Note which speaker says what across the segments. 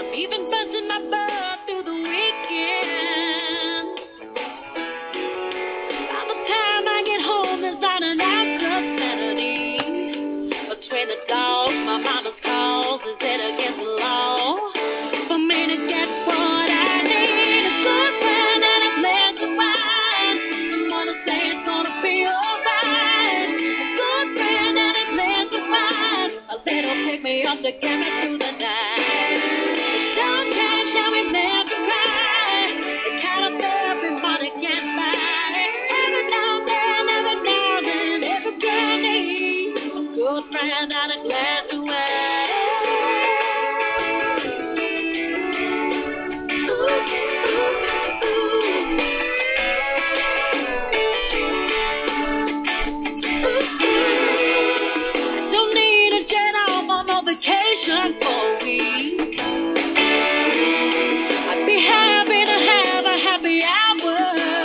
Speaker 1: even busting my butt through the weekend. By the time I get home, there's not an ounce of sanity. Between the dogs, my mama's calls, is it against the law for me to get what I need? A good friend and a place to ride. Someone to say it's gonna be alright. A good friend and a place to ride. A little pick me up to get me through the night. Sometimes shall we never cry. The kind of therapy money can't buy. Every now and then, every girl needs a good friend and a glass of wine. I don't need a jet off on no vacation for a week. I'd be happy to have a happy hour.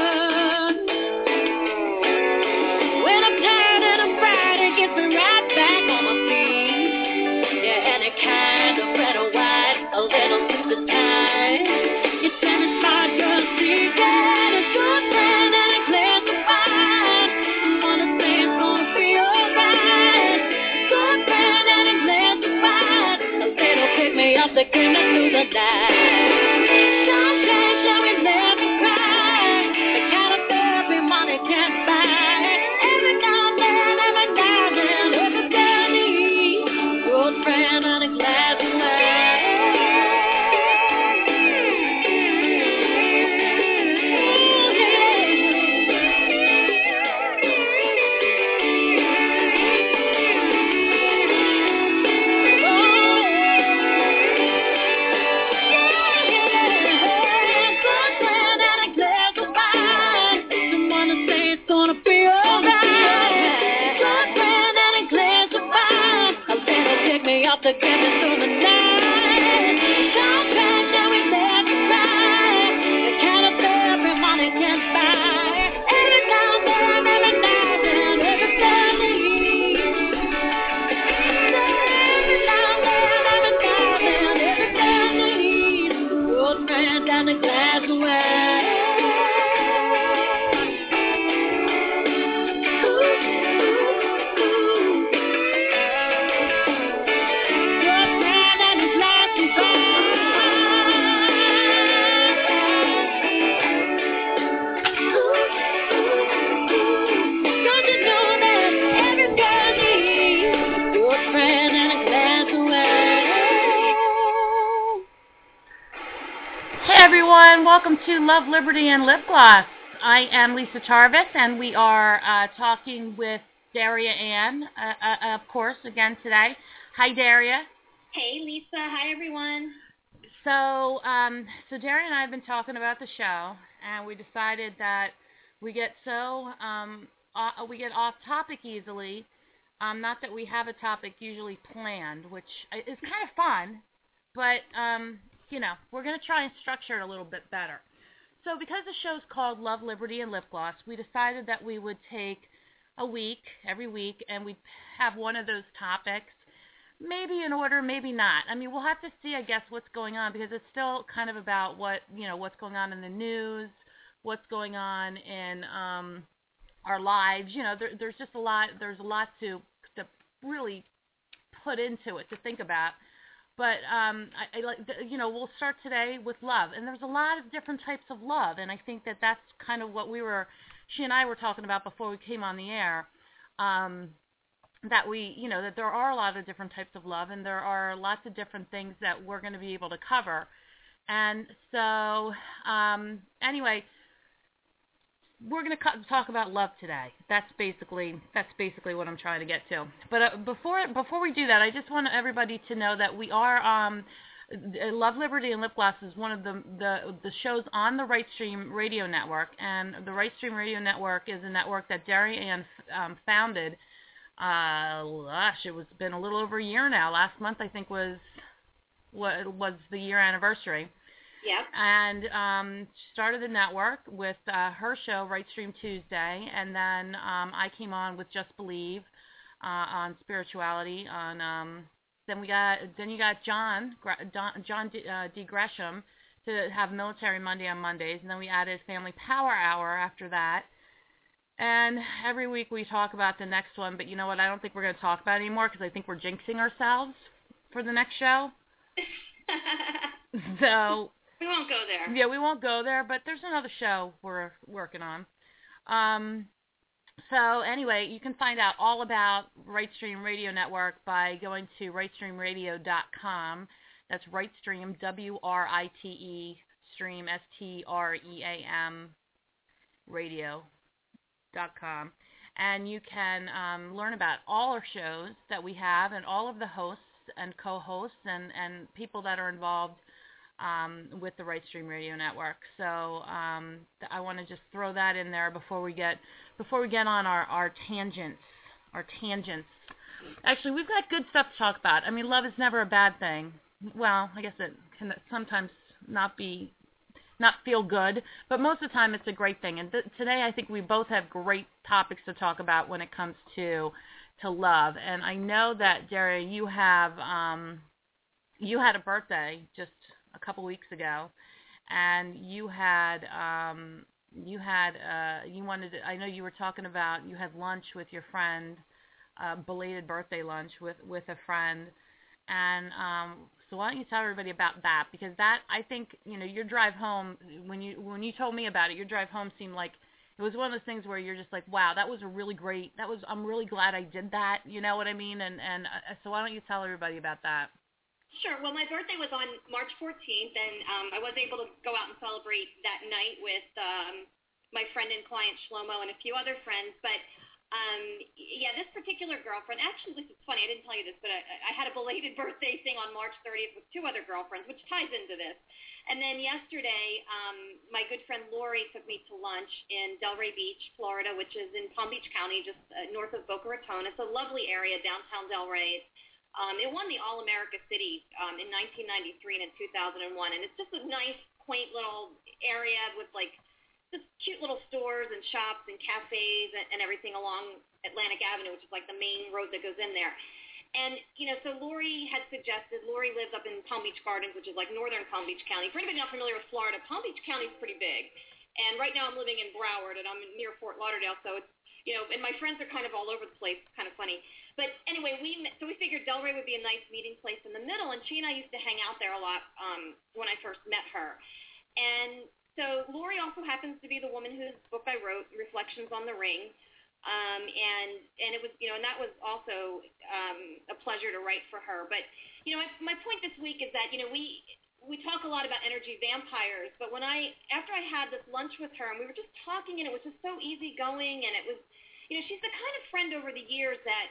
Speaker 1: When I'm tired and I'm fried, it gets me right back on my feet. Yeah, any kind of red or white, a little sip of time. You finish my girl's secret, a good friend and a glass of wine. Someone to say it's gonna be alright. Good friend and a glass of wine. A little pick me up to get me through the night. Sunshine, shall we never cry? The kind of therapy money can't buy. Every now and then, every girl needs a good friend and a glass of wine. To get me through the night. Sometimes shall we never cry. The kind of therapy money can't buy. Every now and then, every girl needs. Every now and then, every girl needs a good friend and a glass of wine. Everyone, welcome to Love, Liberty, and Lip Gloss. I am Lisa Tarvis, and we are talking with Daria Ann, of course, again today. Hi, Daria.
Speaker 2: Hey, Lisa. Hi, everyone.
Speaker 1: So Daria and I have been talking about the show, and we decided that we get we get off topic easily. Not that we have a topic usually planned, which is kind of fun, but you know, we're going to try and structure it a little bit better. So because the show's called Love, Liberty, and Lip Gloss, we decided that we would take a week, every week, and we'd have one of those topics, maybe in order, maybe not. I mean, we'll have to see, I guess, what's going on, because it's still kind of about what's going on in the news, what's going on in our lives. You know, there's just a lot to really put into it, to think about. But we'll start today with love, and there's a lot of different types of love, and I think that that's kind of what she and I were talking about before we came on the air, that that there are a lot of different types of love, and there are lots of different things that we're going to be able to cover. And so, anyway, we're going to talk about love today. That's basically what I'm trying to get to. But before we do that, I just want everybody to know that we are Love, Liberty, and Lip Gloss is one of the shows on the Right Stream Radio Network, and the Right Stream Radio Network is a network that Daria Ann founded. It's been a little over a year now. Last month, I think, was the year anniversary.
Speaker 2: Yep.
Speaker 1: And started the network with her show, Right Stream Tuesday, and then I came on with Just Believe on spirituality on Then you got John D. Gresham to have Military Monday on Mondays, and then we added Family Power Hour after that. And every week we talk about the next one, but you know what? I don't think we're going to talk about it anymore because I think we're jinxing ourselves for the next show. So
Speaker 2: we won't go there.
Speaker 1: Yeah, we won't go there, but there's another show we're working on. So anyway, you can find out all about Rightstream Radio Network by going to rightstreamradio.com. That's Rightstream, W-R-I-T-E, stream, S-T-R-E-A-M, radio.com. And you can learn about all our shows that we have and all of the hosts and co-hosts and people that are involved with the Rightstream Radio Network. So I want to just throw that in there before we get on our tangents. Actually, we've got good stuff to talk about. I mean, love is never a bad thing. Well, I guess it can sometimes not feel good, but most of the time it's a great thing. And today I think we both have great topics to talk about when it comes to love. And I know that, Jerry, you had a birthday just a couple weeks ago, and you know you were talking about you had lunch with your friend, belated birthday lunch with a friend, and so why don't you tell everybody about that? Because that, I think, your drive home, when you told me about it, your drive home seemed like it was one of those things where you're just like, wow, that was a really great, I'm really glad I did that, you know what I mean? And so why don't you tell everybody about that?
Speaker 2: Sure. Well, my birthday was on March 14th, and I was able to go out and celebrate that night with my friend and client Shlomo and a few other friends. But this particular girlfriend, actually, this is funny, I didn't tell you this, but I had a belated birthday thing on March 30th with two other girlfriends, which ties into this. And then yesterday, my good friend Lori took me to lunch in Delray Beach, Florida, which is in Palm Beach County, just north of Boca Raton. It's a lovely area, downtown Delray. It won the All-America City in 1993 and in 2001, and it's just a nice, quaint little area with, like, just cute little stores and shops and cafes and everything along Atlantic Avenue, which is like the main road that goes in there. And, so Lori had suggested, Lori lives up in Palm Beach Gardens, which is like northern Palm Beach County. For anybody not familiar with Florida, Palm Beach County is pretty big. And right now I'm living in Broward, and I'm near Fort Lauderdale, so it's, and my friends are kind of all over the place. It's kind of funny. But anyway, we figured Delray would be a nice meeting place in the middle, and she and I used to hang out there a lot when I first met her. And so Lori also happens to be the woman whose book I wrote, Reflections on the Ring. And it was, and that was also a pleasure to write for her. But, my point this week is that, we talk a lot about energy vampires, but after I had this lunch with her, and we were just talking, and it was just so easygoing, and it was, she's the kind of friend over the years that,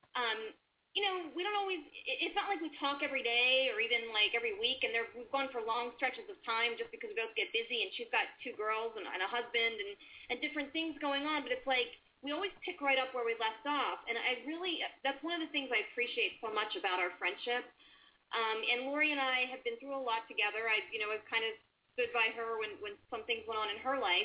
Speaker 2: we don't always, it's not like we talk every day or even like every week, and we've gone for long stretches of time just because we both get busy, and she's got two girls and a husband and different things going on, but it's like, we always pick right up where we left off, and that's one of the things I appreciate so much about our friendship. And Lori and I have been through a lot together. I've kind of stood by her when some things went on in her life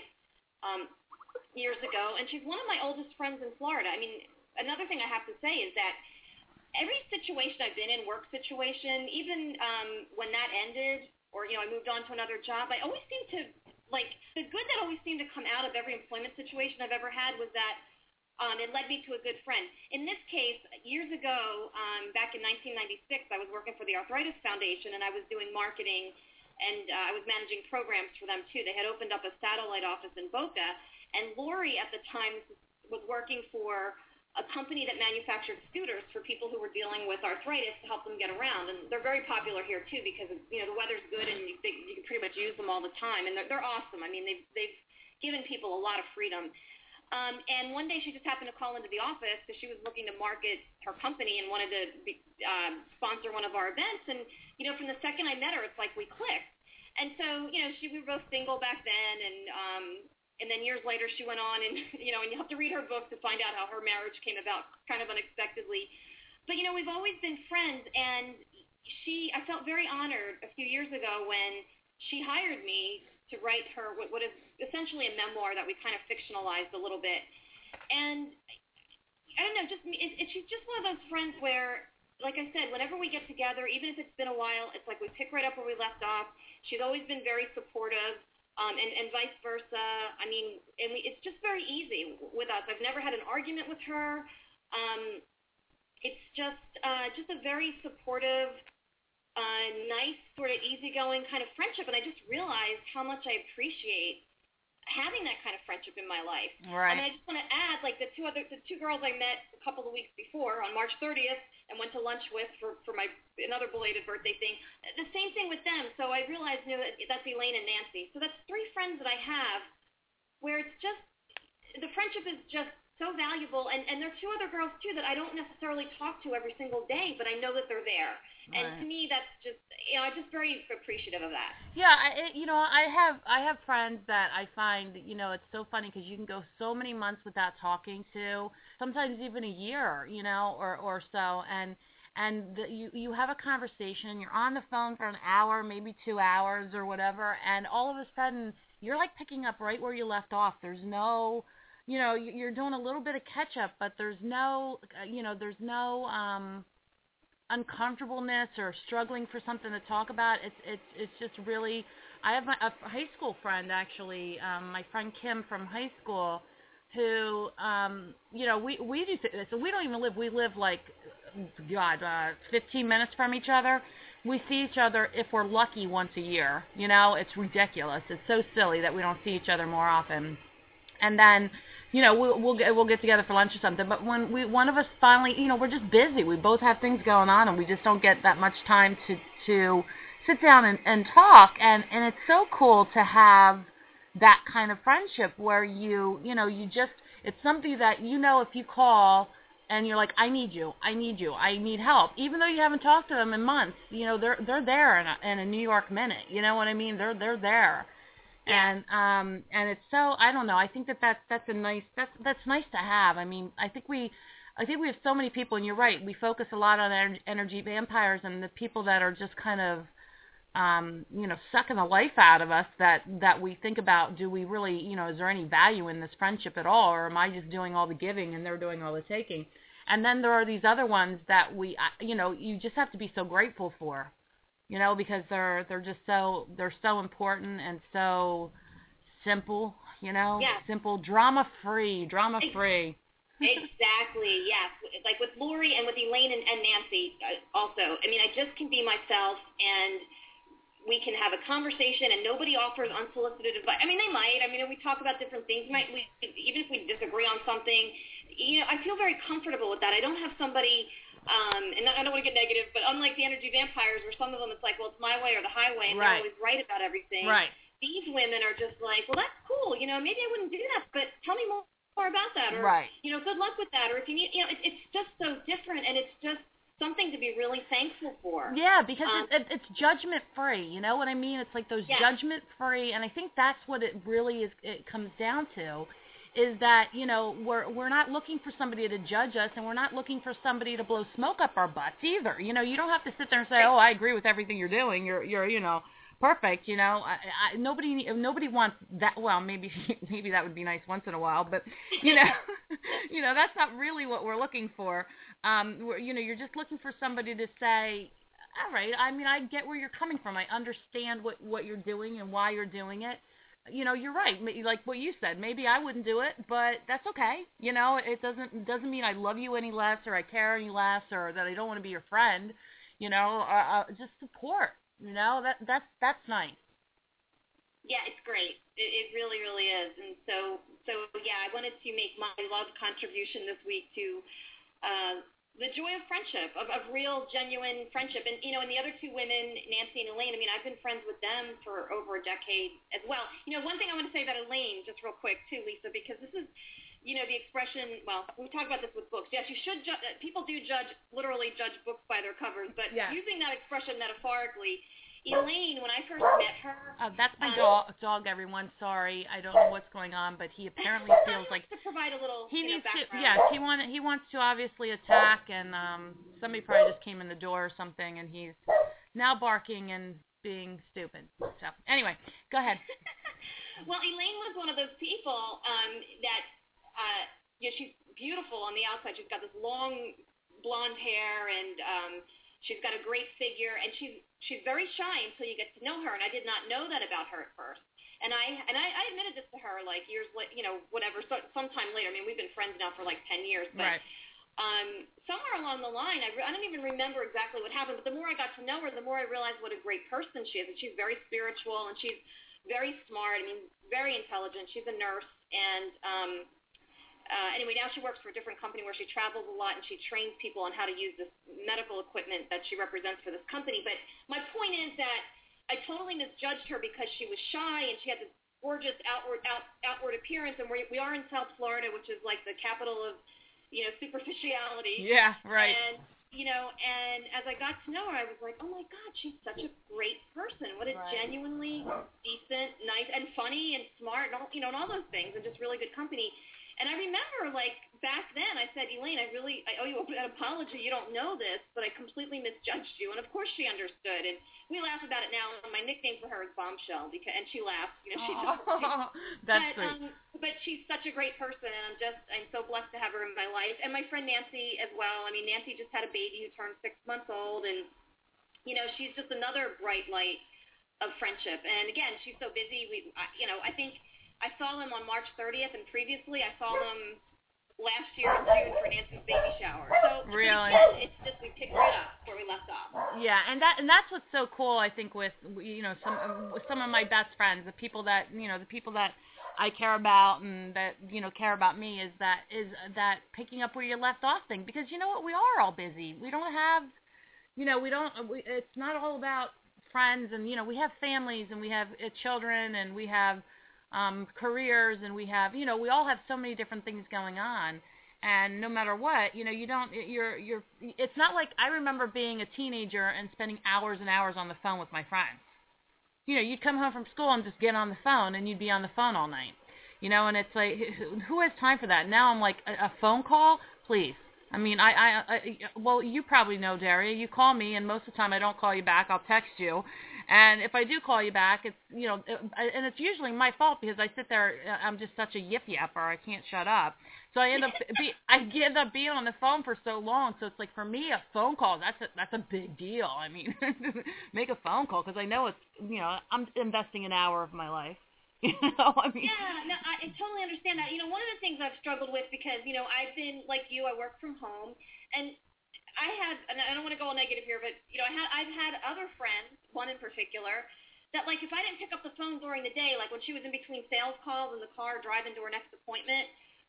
Speaker 2: years ago, and she's one of my oldest friends in Florida. I mean, another thing I have to say is that every situation I've been in, work situation, even when that ended, or, I moved on to another job, I always seem to, like, the good that always seemed to come out of every employment situation I've ever had was that it led me to a good friend. In this case, years ago, back in 1996, I was working for the Arthritis Foundation, and I was doing marketing, and I was managing programs for them, too. They had opened up a satellite office in Boca, and Lori at the time was working for a company that manufactured scooters for people who were dealing with arthritis to help them get around. And they're very popular here, too, because, the weather's good, and you can pretty much use them all the time. And they're awesome. I mean, they've given people a lot of freedom. And one day she just happened to call into the office because she was looking to market her company and wanted to sponsor one of our events. And, from the second I met her, it's like we clicked. And so, we were both single back then, and then years later she went on and, and you have to read her book to find out how her marriage came about kind of unexpectedly. But, we've always been friends, and I felt very honored a few years ago when she hired me to write her what is essentially a memoir that we kind of fictionalized a little bit. And I don't know, she's just one of those friends where like I said, whenever we get together, even if it's been a while, it's like we pick right up where we left off. She's always been very supportive, and vice versa. I mean, it's just very easy with us. I've never had an argument with her. It's just a very supportive, nice, sort of easygoing kind of friendship, and I just realized how much I appreciate having that kind of friendship in my life.
Speaker 1: Right.
Speaker 2: I mean, I just want to add, like the two girls I met a couple of weeks before on March 30th and went to lunch with for my another belated birthday thing. The same thing with them. So I realized, that's Elaine and Nancy. So that's three friends that I have where it's just the friendship is just so valuable, and there are two other girls too that I don't necessarily talk to every single day, but I know that they're there.
Speaker 1: Right.
Speaker 2: And to me, that's just, I'm just very appreciative of that.
Speaker 1: Yeah, I have friends that I find, it's so funny because you can go so many months without talking to, sometimes even a year, or so, and you have a conversation, you're on the phone for an hour, maybe 2 hours or whatever, and all of a sudden you're like picking up right where you left off. There's no, you're doing a little bit of catch up, but there's no, uncomfortableness or struggling for something to talk about. It's just really. I have a high school friend actually, my friend Kim from high school, who we do this. So we don't even live. We live like 15 minutes from each other. We see each other if we're lucky once a year. It's ridiculous. It's so silly that we don't see each other more often. And then, we'll get together for lunch or something. But when one of us finally, we're just busy. We both have things going on, and we just don't get that much time to sit down and talk. And it's so cool to have that kind of friendship where it's something that if you call and you're like, I need you, I need help, even though you haven't talked to them in months. They're there in a New York minute. You know what I mean? They're there.
Speaker 2: Yeah.
Speaker 1: And it's so, I don't know, I think that's nice to have. I mean, I think we have so many people, and you're right, we focus a lot on energy vampires and the people that are just kind of sucking the life out of us, that we think about, do we really, is there any value in this friendship at all, or am I just doing all the giving and they're doing all the taking? And then there are these other ones that you just have to be so grateful for. Because they're so important and so simple,
Speaker 2: Yeah.
Speaker 1: simple, drama free.
Speaker 2: Exactly, yes. Like with Lori and with Elaine and Nancy also. I mean, I just can be myself, and we can have a conversation, and nobody offers unsolicited advice. I mean, they might. I mean, we talk about different things. Even if we disagree on something, I feel very comfortable with that. I don't have somebody... and I don't want to get negative, but unlike the energy vampires, where some of them it's like, well, it's my way or the highway, and
Speaker 1: Right.
Speaker 2: They're always right about everything.
Speaker 1: Right.
Speaker 2: These women are just like, well, that's cool. Maybe I wouldn't do that, but tell me more about that, or
Speaker 1: Right.
Speaker 2: Good luck with that, or if you need, it's just so different, and it's just something to be really thankful for.
Speaker 1: Yeah, because it's judgment free. You know what I mean? It's like those
Speaker 2: Yeah.
Speaker 1: judgment free, and I think that's what it really is. It comes down to. Is that we're not looking for somebody to judge us, and we're not looking for somebody to blow smoke up our butts either. You don't have to sit there and say, "Oh, I agree with everything you're doing. You're perfect." Nobody wants that. Well, maybe that would be nice once in a while, but that's not really what we're looking for. You're just looking for somebody to say, "All right, I mean, I get where you're coming from. I understand what you're doing and why you're doing it." You're right. Like what you said, maybe I wouldn't do it, but that's okay. It doesn't mean I love you any less, or I care any less, or that I don't want to be your friend. Just support. That's nice.
Speaker 2: Yeah, it's great. It really, really is. And so yeah, I wanted to make my love contribution this week to the joy of friendship, of real, genuine friendship. And, and the other two women, Nancy and Elaine, I mean, I've been friends with them for over a decade as well. One thing I want to say about Elaine, just real quick, too, Lisa, because this is, the expression, well, we talk about this with books. Yes, you should people do literally judge books by their covers, but
Speaker 1: yeah.
Speaker 2: Using that expression metaphorically, Elaine, when I first met her...
Speaker 1: that's my dog, everyone. Sorry, I don't know what's going on, but he apparently feels like...
Speaker 2: to provide a little background.
Speaker 1: Yes, he wants to obviously attack, and somebody probably just came in the door or something, and he's now barking and being stupid. So, anyway, go ahead.
Speaker 2: Well, Elaine was one of those people that... she's beautiful on the outside. She's got this long blonde hair, and she's got a great figure, and she's very shy until you get to know her, and I did not know that about her at first. And I admitted this to her like years later, whatever, sometime later. I mean, we've been friends now for like 10 years, but
Speaker 1: right.
Speaker 2: Somewhere along the line, I don't even remember exactly what happened, but the more I got to know her, the more I realized what a great person she is. And she's very spiritual, and she's very smart. I mean, very intelligent. She's a nurse, and anyway, now she works for a different company where she travels a lot, and she trains people on how to use this medical equipment that she represents for this company. But my point is that I totally misjudged her because she was shy, and she had this gorgeous outward appearance, and we are in South Florida, which is like the capital of superficiality.
Speaker 1: Yeah, right.
Speaker 2: And, and as I got to know her, I was like, oh my God, she's such a great person. What a genuinely decent, nice, and funny and smart, and all, and all those things, and just really good company. And I remember, like, back then, I said, Elaine, I owe you an apology. You don't know this, but I completely misjudged you. And, of course, she understood. And we laugh about it now. My nickname for her is Bombshell, and she laughs. She does.
Speaker 1: That's sweet.
Speaker 2: But she's such a great person, and I'm so blessed to have her in my life. And my friend Nancy as well. I mean, Nancy just had a baby who turned 6 months old, and, she's just another bright light of friendship. And, again, she's so busy. I think I saw them on March 30th, and previously I saw them last year in June for Nancy's baby shower. So
Speaker 1: really,
Speaker 2: it's just we picked right up where we left off.
Speaker 1: Yeah, and that's what's so cool. I think with some of my best friends, the people that I care about and that care about me is that picking up where you left off thing, because you know what, we are all busy. We don't have it's not all about friends, and we have families, and we have children, and we have careers, and we have, we all have so many different things going on, and no matter what, it's not like I remember being a teenager and spending hours and hours on the phone with my friends. You'd come home from school and just get on the phone, and you'd be on the phone all night, and it's like, who has time for that? Now I'm like, a phone call, please. I mean, well, you probably know, Daria, you call me, and most of the time I don't call you back, I'll text you. And if I do call you back, it's, and it's usually my fault because I sit there, I'm just such a yip-yapper, I can't shut up. So I end up being on the phone for so long. So it's like, for me, a phone call, that's a big deal. I mean, make a phone call, because I know it's, I'm investing an hour of my life. I mean.
Speaker 2: Yeah, no, I totally understand that. One of the things I've struggled with, because, I've been, like you, I work from home, and and I don't want to go all negative here, but, I've had other friends, one in particular, that, like, if I didn't pick up the phone during the day, like when she was in between sales calls in the car driving to her next appointment,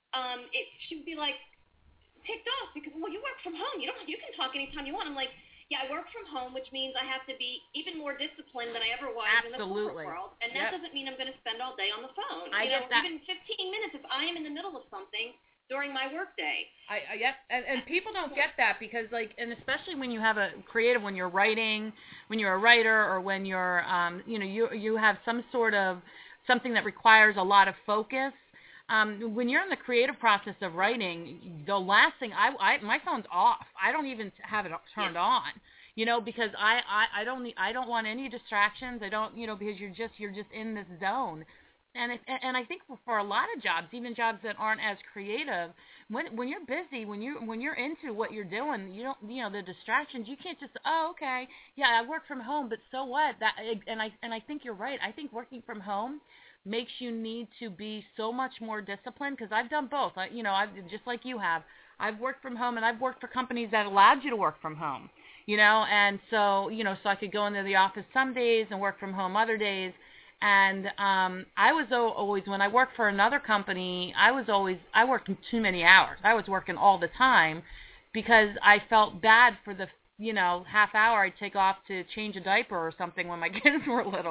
Speaker 2: she would be, like, ticked off because, well, you work from home. You can talk anytime you want. I'm like, yeah, I work from home, which means I have to be even more disciplined than I ever was in the corporate world. And that doesn't mean I'm going to spend all day on the phone. Even 15 minutes if I am in the middle of something during my work day.
Speaker 1: And people don't get that because, like, and especially when you have a creative, when you're writing, when you're a writer, or when you're, you have some sort of something that requires a lot of focus. When you're in the creative process of writing, the last thing my phone's off. I don't even have it turned on, because I don't want any distractions. I don't, because you're just in this zone. And I think for a lot of jobs, even jobs that aren't as creative, when you're busy, when you're into what you're doing, you don't, the distractions, you can't just, oh, okay, yeah, I work from home, but so what? And I think you're right. I think working from home makes you need to be so much more disciplined, because I've done both. I've just like you have. I've worked from home, and I've worked for companies that allowed you to work from home, and so, so I could go into the office some days and work from home other days. And I was always, when I worked for another company, I worked too many hours. I was working all the time because I felt bad for the, half hour I'd take off to change a diaper or something when my kids were little,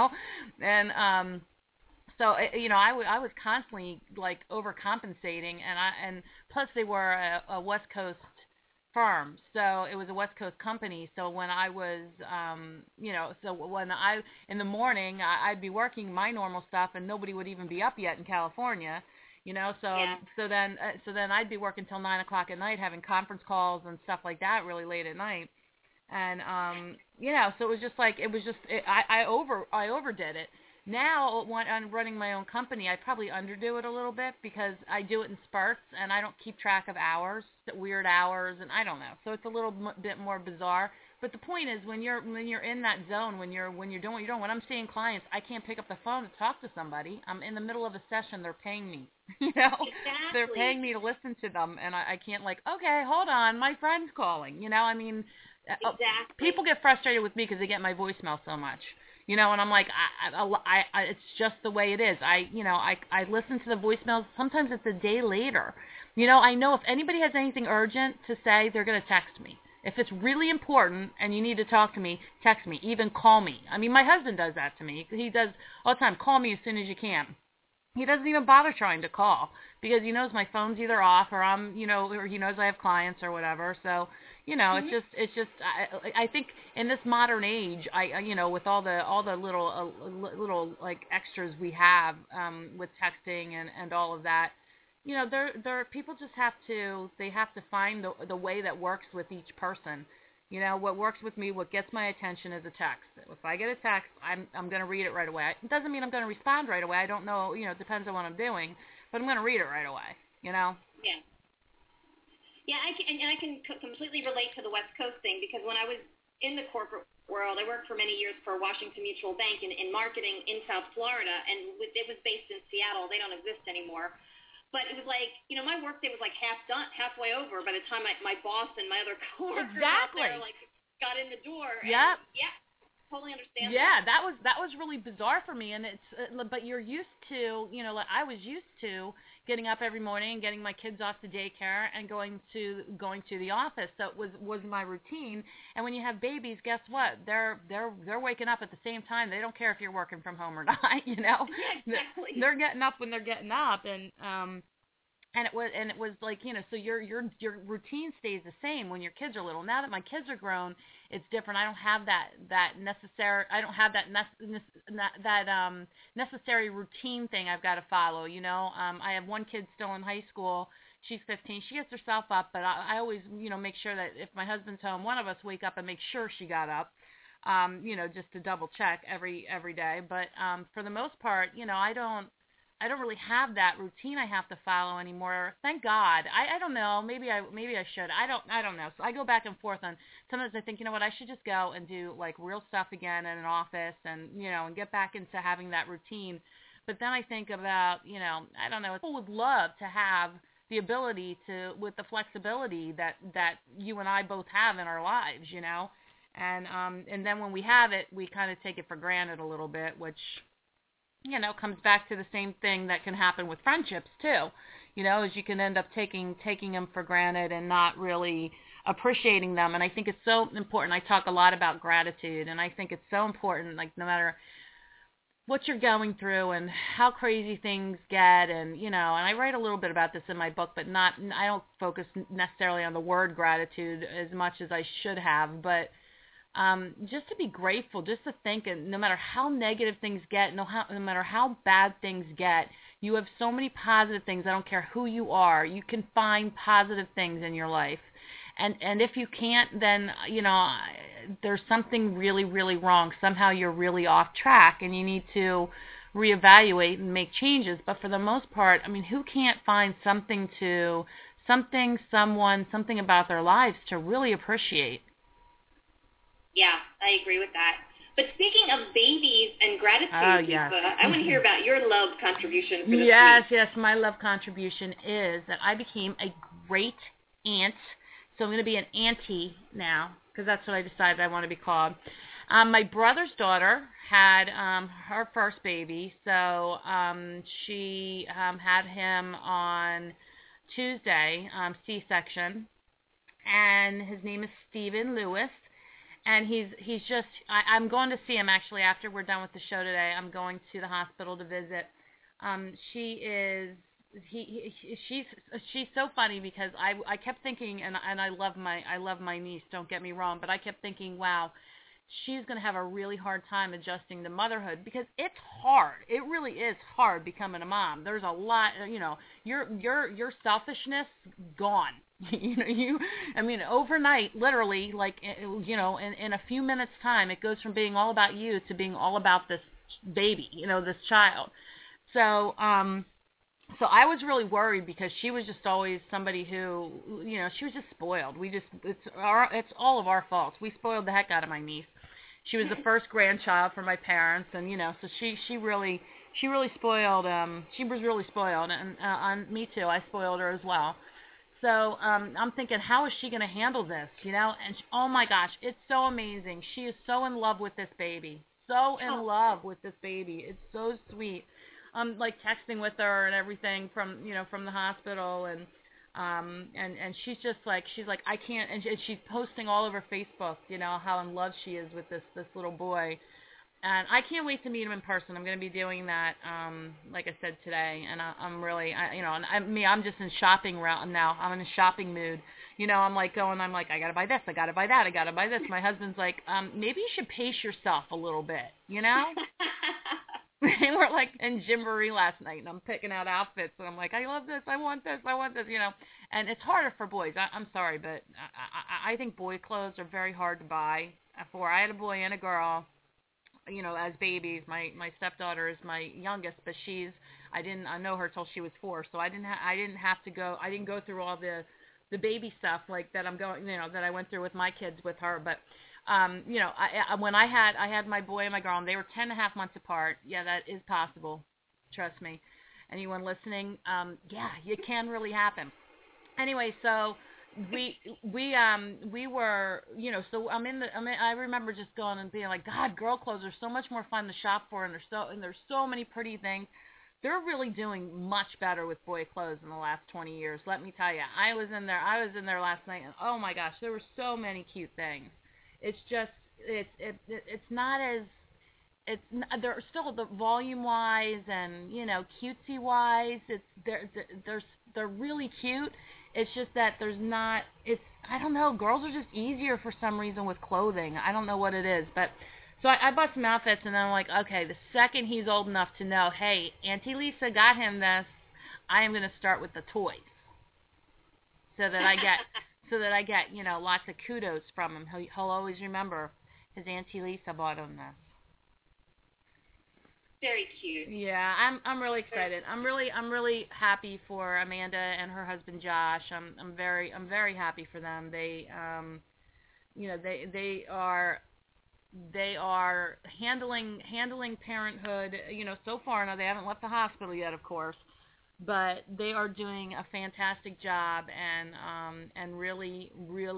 Speaker 1: and so, I was constantly, like, overcompensating, and plus they were a West Coast firm, so it was a West Coast company. So when I was, in the morning, I'd be working my normal stuff, and nobody would even be up yet in California, So then I'd be working till 9 o'clock at night, having conference calls and stuff like that, really late at night, and so it was just like I overdid it. Now, when I'm running my own company, I probably underdo it a little bit because I do it in spurts and I don't keep track of hours, weird hours, and I don't know. So it's a little bit more bizarre. But the point is, when you're in that zone, when you're doing what you're doing, when I'm seeing clients, I can't pick up the phone to talk to somebody. I'm in the middle of a session. They're paying me,
Speaker 2: Exactly.
Speaker 1: They're paying me to listen to them, and I can't okay, hold on, my friend's calling. I mean,
Speaker 2: Exactly.
Speaker 1: people get frustrated with me because they get my voicemail so much. And I'm like, it's just the way it is. I listen to the voicemails. Sometimes it's a day later. I know if anybody has anything urgent to say, they're going to text me. If it's really important and you need to talk to me, text me. Even call me. I mean, my husband does that to me. He does all the time. Call me as soon as you can. He doesn't even bother trying to call because he knows my phone's either off or or he knows I have clients or whatever. So, it's just. I think in this modern age, with all the little like extras we have with texting and all of that, there people just have to find the way that works with each person. What works with me, what gets my attention is a text. If I get a text, I'm going to read it right away. It doesn't mean I'm going to respond right away. I don't know, it depends on what I'm doing, but I'm going to read it right away,
Speaker 2: Yeah. Yeah, I can completely relate to the West Coast thing because when I was in the corporate world, I worked for many years for Washington Mutual Bank in marketing in South Florida, and it was based in Seattle. They don't exist anymore. But it was like, my workday was like halfway over by the time my boss and my other coworkers out there got in the door.
Speaker 1: Yep.
Speaker 2: Yeah, totally understand.
Speaker 1: Yeah, that was really bizarre for me, and but you're used to, I was used to getting up every morning and getting my kids off to daycare and going to the office. So it was my routine. And when you have babies, guess what? They're waking up at the same time. They don't care if you're working from home or not.
Speaker 2: Yeah, exactly.
Speaker 1: They're getting up when they're getting up, and it was like, so your routine stays the same when your kids are little. Now that my kids are grown, it's different. I don't have that necessary routine thing I've got to follow. I have one kid still in high school. She's 15. She gets herself up, but I always, make sure that if my husband's home, one of us wake up and make sure she got up. Just to double check every day. But for the most part, I don't really have that routine I have to follow anymore. Thank God. I don't know. Maybe I should. I don't know. So I go back and forth on. Sometimes I think, what, I should just go and do like real stuff again in an office and and get back into having that routine. But then I think about, I don't know. People would love to have the ability to, with the flexibility that you and I both have in our lives, and then when we have it, we kind of take it for granted a little bit, which comes back to the same thing that can happen with friendships too, as you can end up taking them for granted and not really appreciating them. And I think it's so important. I talk a lot about gratitude, and I think it's so important, like no matter what you're going through and how crazy things get, and and I write a little bit about this in my book, but I don't focus necessarily on the word gratitude as much as I should have, but just to be grateful, just to think, and no matter how negative things get, no matter how bad things get, you have so many positive things. I don't care who you are. You can find positive things in your life. And if you can't, then, there's something really, really wrong. Somehow you're really off track, and you need to reevaluate and make changes. But for the most part, who can't find something about their lives to really appreciate?
Speaker 2: Yeah, I agree with that. But speaking of babies and gratitude,
Speaker 1: yes.
Speaker 2: I want to hear about your love contribution for this week.
Speaker 1: Yes, my love contribution is that I became a great aunt. So I'm going to be an auntie now, because that's what I decided I want to be called. My brother's daughter had her first baby, so she had him on Tuesday, C-section, and his name is Stephen Lewis. And he's just, I'm going to see him actually after we're done with the show today. I'm going to the hospital to visit. She's so funny because I kept thinking, and I love my niece, don't get me wrong, but I kept thinking, wow, she's going to have a really hard time adjusting to motherhood, because it's hard. It really is hard becoming a mom. There's a lot, your selfishness gone. Overnight, literally, like, in a few minutes time, it goes from being all about you to being all about this baby, this child. So, so I was really worried because she was just always somebody who, she was just spoiled. It's all of our faults. We spoiled the heck out of my niece. She was the first grandchild for my parents, and so she really spoiled. She was really spoiled, and me too. I spoiled her as well. So I'm thinking, how is she going to handle this? And oh my gosh, it's so amazing. She is so in love with this baby. So in love with this baby. It's so sweet. I'm like texting with her and everything from the hospital, and she's just like, I can't, and she's posting all over Facebook, how in love she is with this little boy, and I can't wait to meet him in person. I'm going to be doing that, like I said today, and I'm really, I'm just in shopping route now. I'm in a shopping mood. I'm like, I gotta buy this, I gotta buy that, I gotta buy this. My husband's like, maybe you should pace yourself a little bit, We were like in Gymboree last night, and I'm picking out outfits, and I'm like, I love this, I want this, and it's harder for boys. I'm sorry, but I think boy clothes are very hard to buy. I had a boy and a girl, as babies. My stepdaughter is my youngest, but I didn't know her till she was 4, so I didn't go through all the baby stuff like that that I went through with my kids with her, but when I had my boy and my girl, and they were 10.5 months apart. Yeah, that is possible. Trust me. Anyone listening, yeah, it can really happen. Anyway, so we were, so I remember just going and being like, God, girl clothes are so much more fun to shop for, and there's so many pretty things. They're really doing much better with boy clothes in the last 20 years. Let me tell you, I was in there last night, and oh my gosh, there were so many cute things. It's just it's not as they're still the volume wise and cutesy wise. They're really cute. It's just that there's not. I don't know. Girls are just easier for some reason with clothing. I don't know what it is, but so I bought some outfits, and then I'm like, okay, the second he's old enough to know, hey, Auntie Lisa got him this, I am going to start with the toys, so that I get lots of kudos from him. He'll always remember his Auntie Lisa bought him this.
Speaker 2: Very cute.
Speaker 1: Yeah, I'm really excited. I'm really happy for Amanda and her husband Josh. I'm very happy for them. They they are handling parenthood. So far now they haven't left the hospital yet, of course. But they are doing a fantastic job and really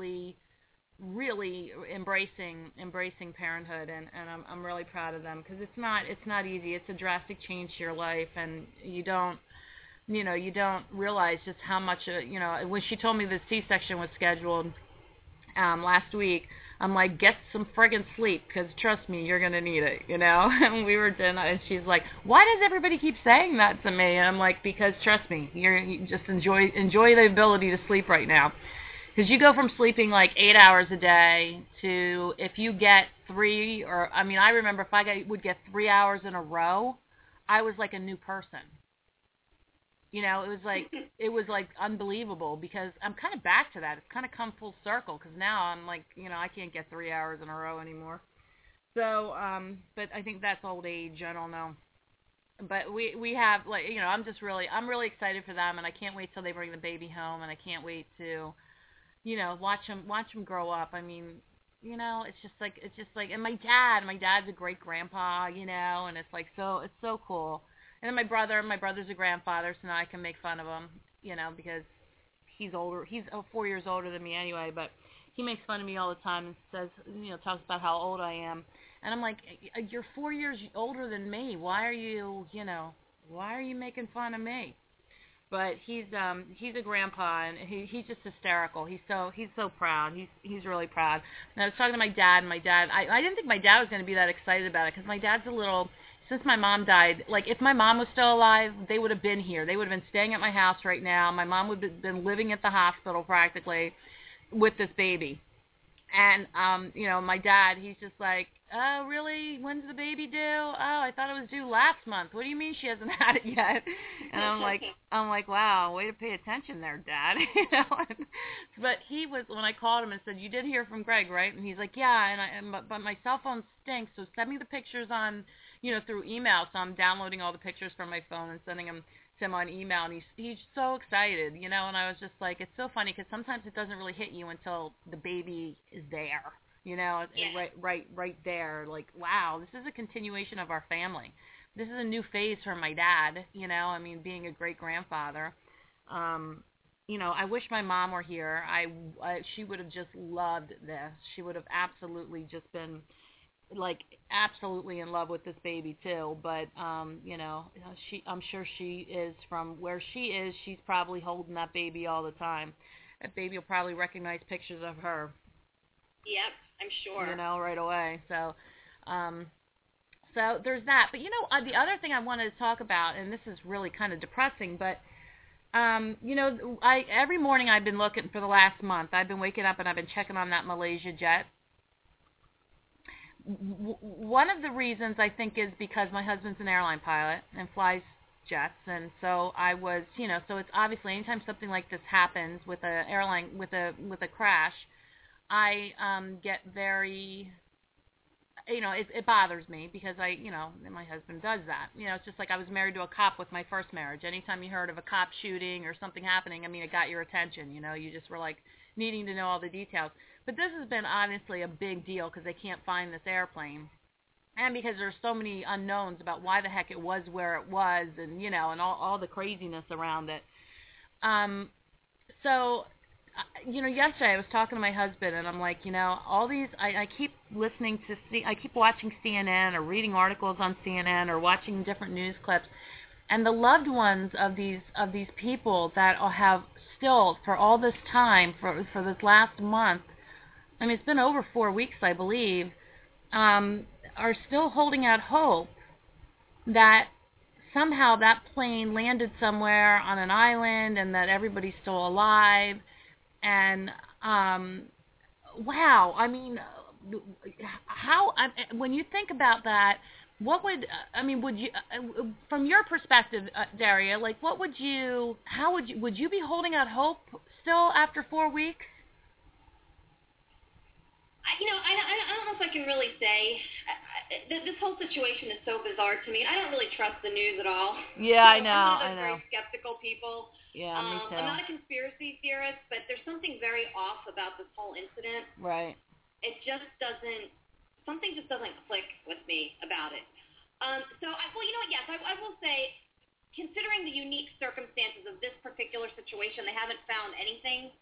Speaker 1: embracing parenthood, and I'm really proud of them, because it's not easy. It's a drastic change to your life, and you don't realize just how much when she told me the C-section was scheduled last week, I'm like, get some friggin' sleep, because trust me, you're going to need it, And we were done, and she's like, why does everybody keep saying that to me? And I'm like, because trust me, you just enjoy the ability to sleep right now. Because you go from sleeping like 8 hours a day to, if you get 3, I remember if I would get 3 hours in a row, I was like a new person. It was like unbelievable, because I'm kind of back to that. It's kind of come full circle, because now I'm like, I can't get 3 hours in a row anymore. So, but I think that's old age. I don't know. But we have, like, I'm really excited for them, and I can't wait till they bring the baby home, and I can't wait to, watch them grow up. I mean, it's just like, and my dad's a great grandpa, and it's so cool. And then my brother's a grandfather, so now I can make fun of him, because he's older. He's 4 years older than me anyway, but he makes fun of me all the time and says, talks about how old I am. And I'm like, you're 4 years older than me. Why are you making fun of me? But he's a grandpa, and he's just hysterical. He's so proud. He's really proud. And I was talking to my dad, I didn't think my dad was going to be that excited about it, because my dad's a little, since my mom died, like, if my mom was still alive, they would have been here. They would have been staying at my house right now. My mom would have been living at the hospital practically with this baby. And, my dad, he's just like, oh, really? When's the baby due? Oh, I thought it was due last month. What do you mean she hasn't had it yet? And I'm like, wow, way to pay attention there, Dad. But he was, when I called him and said, you did hear from Greg, right? And he's like, yeah, but my cell phone stinks, so send me the pictures on, through email. So I'm downloading all the pictures from my phone and sending them to him on email, and he's so excited, and I was just like, it's so funny because sometimes it doesn't really hit you until the baby is there,
Speaker 2: Yeah.
Speaker 1: right there, like, wow, this is a continuation of our family. This is a new phase for my dad, being a great grandfather. I wish my mom were here. She would have just loved this. She would have absolutely just been absolutely in love with this baby too, but I'm sure she is, from where she is, she's probably holding that baby all the time. That baby will probably recognize pictures of her.
Speaker 2: Yep, I'm sure.
Speaker 1: Right away. So there's that. But the other thing I wanted to talk about, and this is really kind of depressing, but every morning I've been looking for the last month. I've been waking up and I've been checking on that Malaysia jet. One of the reasons I think is because my husband's an airline pilot and flies jets, and so I was, so it's obviously anytime something like this happens with a airline, with a crash, I get very, it bothers me because my husband does that. It's just like I was married to a cop with my first marriage. Anytime you heard of a cop shooting or something happening, it got your attention. You just were like needing to know all the details. But this has been honestly a big deal because they can't find this airplane, and because there's so many unknowns about why the heck it was where it was, and and all the craziness around it. So yesterday I was talking to my husband, and I'm like, all these, I keep listening to I keep watching CNN or reading articles on CNN or watching different news clips, and the loved ones of these people that have still, for all this time, for this last month, it's been over 4 weeks, I believe, are still holding out hope that somehow that plane landed somewhere on an island and that everybody's still alive. And, wow, how, when you think about that, what would you, from your perspective, Daria, would you be holding out hope still after 4 weeks?
Speaker 2: I don't know if I can really say. This whole situation is so bizarre to me. I don't really trust the news at all.
Speaker 1: Yeah, I know.
Speaker 2: I'm one of those very skeptical people.
Speaker 1: Yeah, me too.
Speaker 2: I'm not a conspiracy theorist, but there's something very off about this whole incident.
Speaker 1: Right.
Speaker 2: It just doesn't. Something just doesn't click with me about it. Yes, I will say, considering the unique circumstances of this particular situation, they haven't found anything.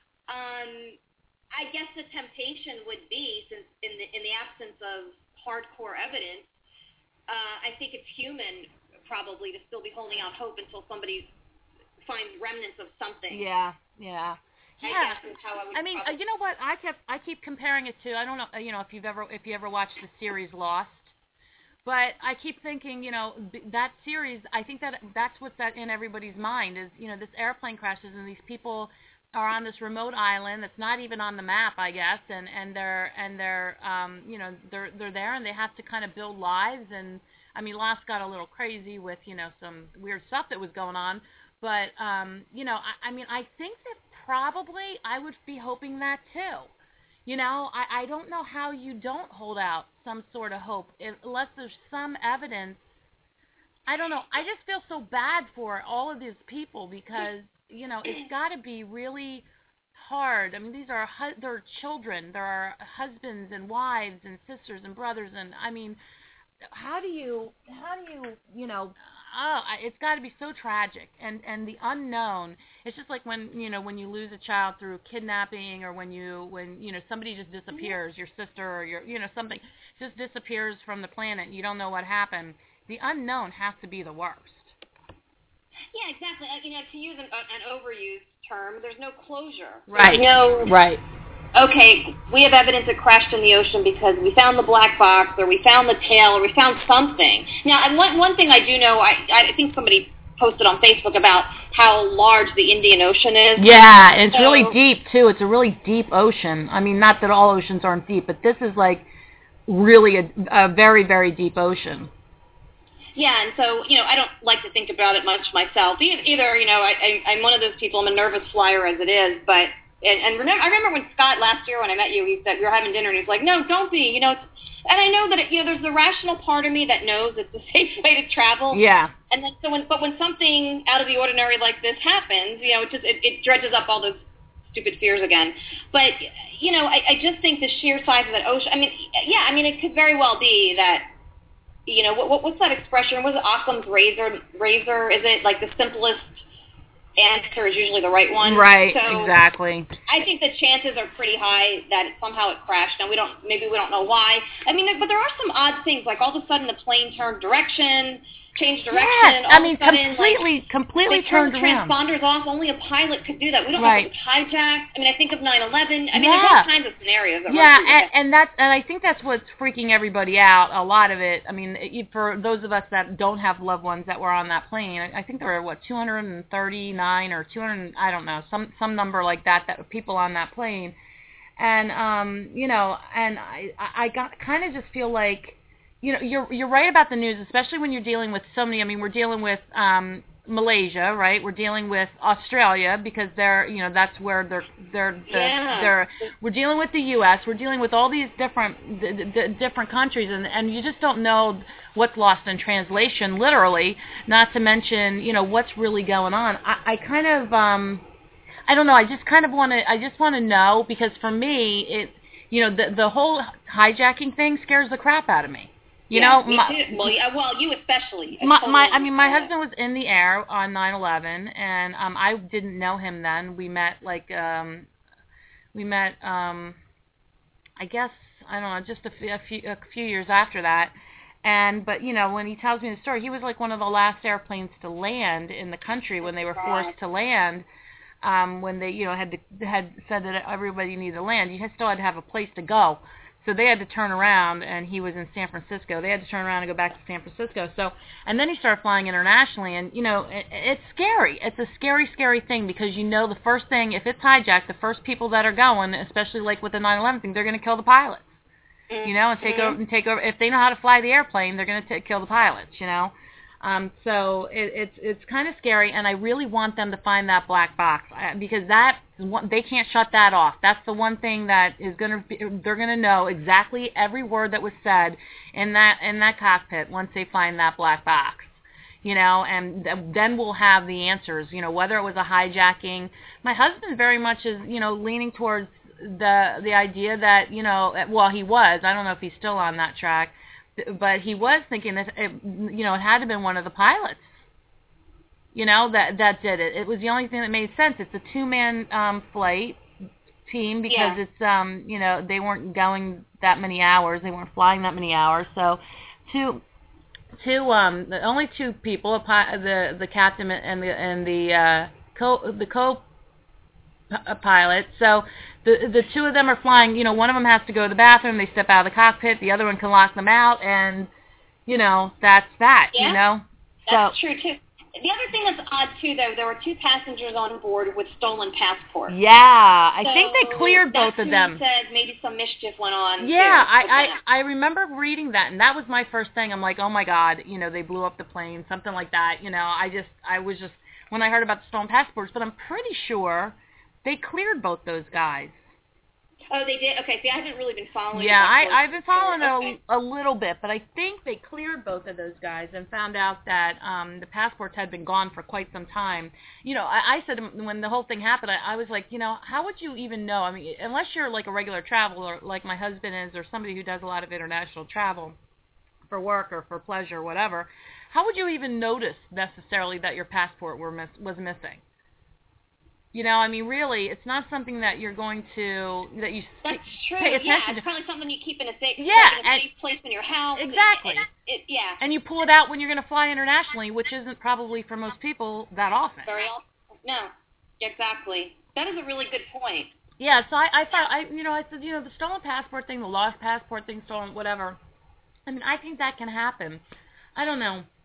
Speaker 2: I guess the temptation would be, since in the absence of hardcore evidence, I think it's human probably to still be holding out hope until somebody finds remnants of something.
Speaker 1: Yeah.
Speaker 2: I guess is how I would.
Speaker 1: You know what? I keep comparing it to, I don't know, if you ever watched the series Lost, but I keep thinking, that series, I think that's what's in everybody's mind is, this airplane crashes and these people are on this remote island that's not even on the map, I guess, and they're there, and they have to kind of build lives. And Lost got a little crazy with some weird stuff that was going on, but I think that probably I would be hoping that too. I don't know how you don't hold out some sort of hope unless there's some evidence. I don't know. I just feel so bad for all of these people because it's got to be really hard. These are they're children. There are husbands and wives and sisters and brothers, and how do you it's got to be so tragic. And the unknown. It's just like when you lose a child through kidnapping, or when somebody just disappears, your sister or your something just disappears from the planet. And you don't know what happened. The unknown has to be the worst.
Speaker 2: Yeah, exactly. To use an overused term, there's no closure.
Speaker 1: Right. Right.
Speaker 2: Okay, we have evidence it crashed in the ocean because we found the black box, or we found the tail, or we found something. Now, and one thing I do know, I think somebody posted on Facebook about how large the Indian Ocean is.
Speaker 1: Yeah, and it's really deep, too. It's a really deep ocean. I mean, not that all oceans aren't deep, but this is, like, really a very, very deep ocean.
Speaker 2: Yeah, and so, I don't like to think about it much myself. Either, I'm one of those people, I'm a nervous flyer as it is, but, I remember when Scott last year when I met you, he said, we were having dinner, and he's like, no, don't be, and I know that, there's the rational part of me that knows it's a safe way to travel.
Speaker 1: Yeah.
Speaker 2: And then, but when something out of the ordinary like this happens, it dredges up all those stupid fears again. But, I just think the sheer size of that ocean, it could very well be that, what's that expression? Was it Occam's razor? Is it like the simplest answer is usually the right one?
Speaker 1: Right,
Speaker 2: so
Speaker 1: exactly.
Speaker 2: I think the chances are pretty high that somehow it crashed, and maybe we don't know why. But there are some odd things, like all of a sudden the plane turned direction, changed direction.
Speaker 1: Yes,
Speaker 2: all of a sudden,
Speaker 1: completely
Speaker 2: they
Speaker 1: turned
Speaker 2: turned
Speaker 1: around.
Speaker 2: Transponders off. Only a pilot could do that. We don't know
Speaker 1: Right.
Speaker 2: if it was hijacked. I think of 9/11. There's
Speaker 1: Yeah.
Speaker 2: all kinds of scenarios.
Speaker 1: And I think that's what's freaking everybody out. A lot of it. I mean, for those of us that don't have loved ones that were on that plane, I think there were 239 or 200. I don't know, some number like that people on that plane, and and I kind of just feel like. You're right about the news, especially when you're dealing with so many. I mean, we're dealing with Malaysia, right? We're dealing with Australia because they're, that's where they're. We're dealing with the U.S. We're dealing with all these different countries, and you just don't know what's lost in translation, literally. Not to mention, what's really going on. I kind of, I don't know. I just want to know, because for me, the whole hijacking thing scares the crap out of me.
Speaker 2: Me too. Well, you especially.
Speaker 1: My husband was in the air on 9/11, and I didn't know him then. We met I guess, I don't know, just a few years after that. But when he tells me the story, he was like one of the last airplanes to land in the country when they were forced to land. When they had said that everybody needed to land, you still had to have a place to go. So they had to turn around, and he was in San Francisco. They had to turn around and go back to San Francisco. So, and then he started flying internationally, and, it's scary. It's a scary, scary thing, because the first thing, if it's hijacked, the first people that are going, especially like with the 9/11 thing, they're going to kill the pilots, and take over. If they know how to fly the airplane, they're going to kill the pilots, So it's kind of scary, and I really want them to find that black box, because they can't shut that off. That's the one thing that is they're gonna know exactly every word that was said in that cockpit once they find that black box, and then we'll have the answers. Whether it was a hijacking. My husband very much is leaning towards the idea that he was. I don't know if he's still on that track. But he was thinking that it had to have been one of the pilots, that did it. It was the only thing that made sense. It's a two-man flight team, because it's they weren't going that many hours. They weren't flying that many hours. So only two people, the captain and the co-pilot. So the two of them are flying. One of them has to go to the bathroom. They step out of the cockpit. The other one can lock them out, and that's that.
Speaker 2: Yeah, that's true too. The other thing that's odd too, though, there were two passengers on board with stolen passports.
Speaker 1: Yeah, I think they cleared both of them.
Speaker 2: Said maybe some mischief went on.
Speaker 1: Yeah, I remember reading that, and that was my first thing. I'm like, oh my God, they blew up the plane, something like that. I was just when I heard about the stolen passports, but I'm pretty sure they cleared both those guys.
Speaker 2: Oh, they did? Okay, see, I haven't really been following.
Speaker 1: Yeah, I've been following a little bit, but I think they cleared both of those guys and found out that the passports had been gone for quite some time. I said when the whole thing happened, I was like, how would you even know? I mean, unless you're like a regular traveler, like my husband is, or somebody who does a lot of international travel for work or for pleasure or whatever, how would you even notice necessarily that your passport was missing? Really, it's not something that you're going to,
Speaker 2: That's true.
Speaker 1: Pay attention
Speaker 2: to. It's probably something you keep in a safe, safe place in your house.
Speaker 1: Exactly.
Speaker 2: Yeah.
Speaker 1: And you pull it out when you're going to fly internationally, which isn't probably for most people that often.
Speaker 2: Very often. No, exactly. That is a really good point.
Speaker 1: Yeah, so I thought, I said, the stolen passport thing, the lost passport thing, stolen, whatever. I mean, I think that can happen. I don't know.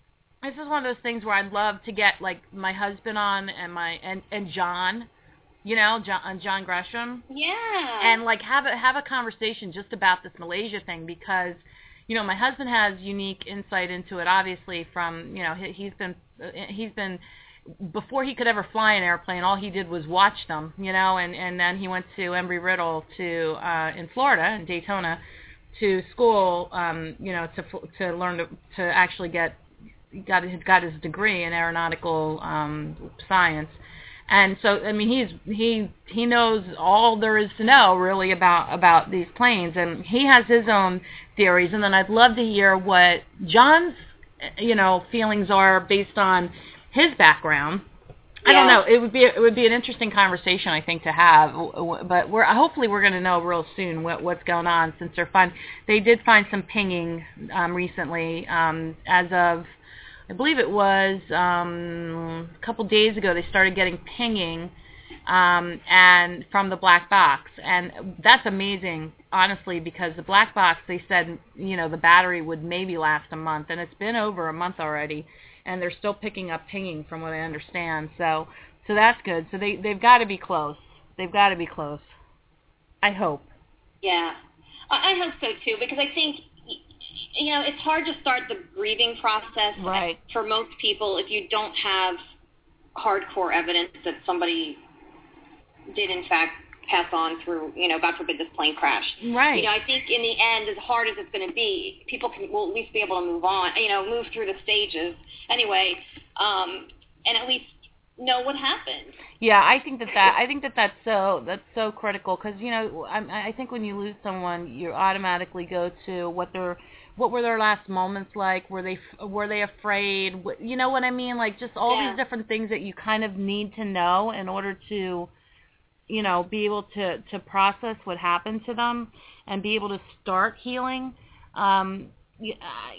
Speaker 1: this is one of those things where I'd love to get like my husband on and John, John Gresham.
Speaker 2: Yeah.
Speaker 1: And like have a conversation just about this Malaysia thing, because my husband has unique insight into it, obviously, from he's been before he could ever fly an airplane, all he did was watch them, and then he went to Embry-Riddle in Florida, in Daytona, to school, to learn to actually got his degree in aeronautical science. And so, I mean, he knows all there is to know, really, about these planes, and he has his own theories. And then I'd love to hear what John's, feelings are based on his background.
Speaker 2: Yeah.
Speaker 1: I don't know. It would be an interesting conversation, I think, to have. But hopefully we're going to know real soon what's going on, since they did find some pinging recently, as of, I believe it was a couple days ago, they started getting pinging and from the black box. And that's amazing, honestly, because the black box, they said, the battery would maybe last a month, and it's been over a month already, and they're still picking up pinging from what I understand. So that's good. So they've got to be close. They've got to be close. I hope.
Speaker 2: Yeah. I hope so, too, because I think it's hard to start the grieving process,
Speaker 1: right,
Speaker 2: for most people if you don't have hardcore evidence that somebody did, in fact, pass on through, God forbid, this plane crash.
Speaker 1: Right.
Speaker 2: I think in the end, as hard as it's going to be, people will at least be able to move on, move through the stages anyway, and at least know what happened.
Speaker 1: Yeah, I think that's so critical, because I think when you lose someone, you automatically go to what were their last moments like? Were they afraid? You know what I mean? Like, just all these different things that you kind of need to know in order to, be able to process what happened to them and be able to start healing. Those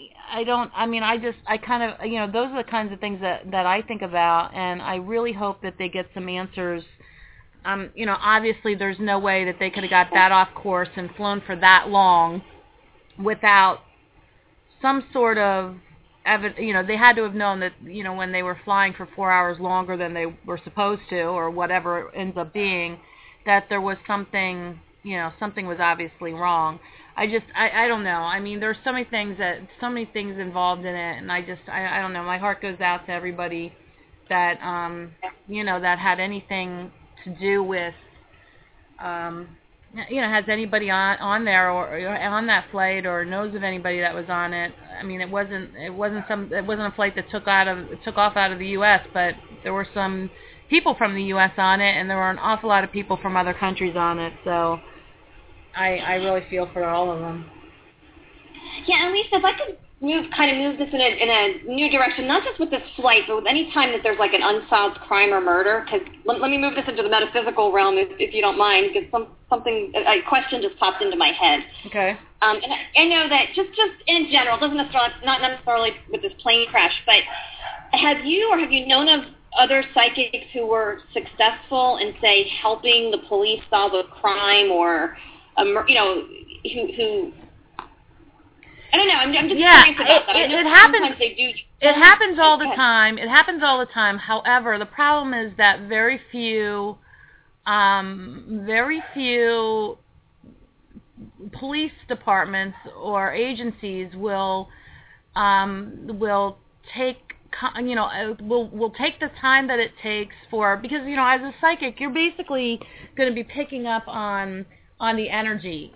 Speaker 1: are the kinds of things that I think about, and I really hope that they get some answers. Obviously there's no way that they could have got that off course and flown for that long without some sort of they had to have known that, when they were flying for 4 hours longer than they were supposed to, or whatever it ends up being, that there was something was obviously wrong. I don't know. I mean, there's so many things involved in it, and I don't know. My heart goes out to everybody that, that had anything to do with, has anybody on there or on that flight, or knows of anybody that was on it. I mean, it wasn't a flight that took off out of the U.S., but there were some people from the U.S. on it, and there were an awful lot of people from other countries on it. So I really feel for all of them.
Speaker 2: Yeah, and Lisa, if I could move this in a new direction, not just with this flight, but with any time that there's like an unsolved crime or murder, because let me move this into the metaphysical realm, if you don't mind, because a question just popped into my head.
Speaker 1: Okay.
Speaker 2: And I know that just in general, not necessarily with this plane crash, but have you known of other psychics who were successful in, say, helping the police solve a crime, or who I don't know. I'm just curious about that.
Speaker 1: It happens.
Speaker 2: Sometimes they do.
Speaker 1: It happens all the time. It happens all the time. However, the problem is that very few police departments or agencies will take will take the time that it takes because as a psychic, you're basically going to be picking up on the energy,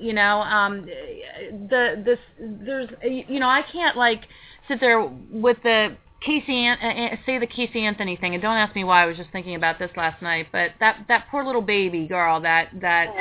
Speaker 1: I can't sit there with the the Casey Anthony thing, and don't ask me why. I was just thinking about this last night, but that poor little baby girl that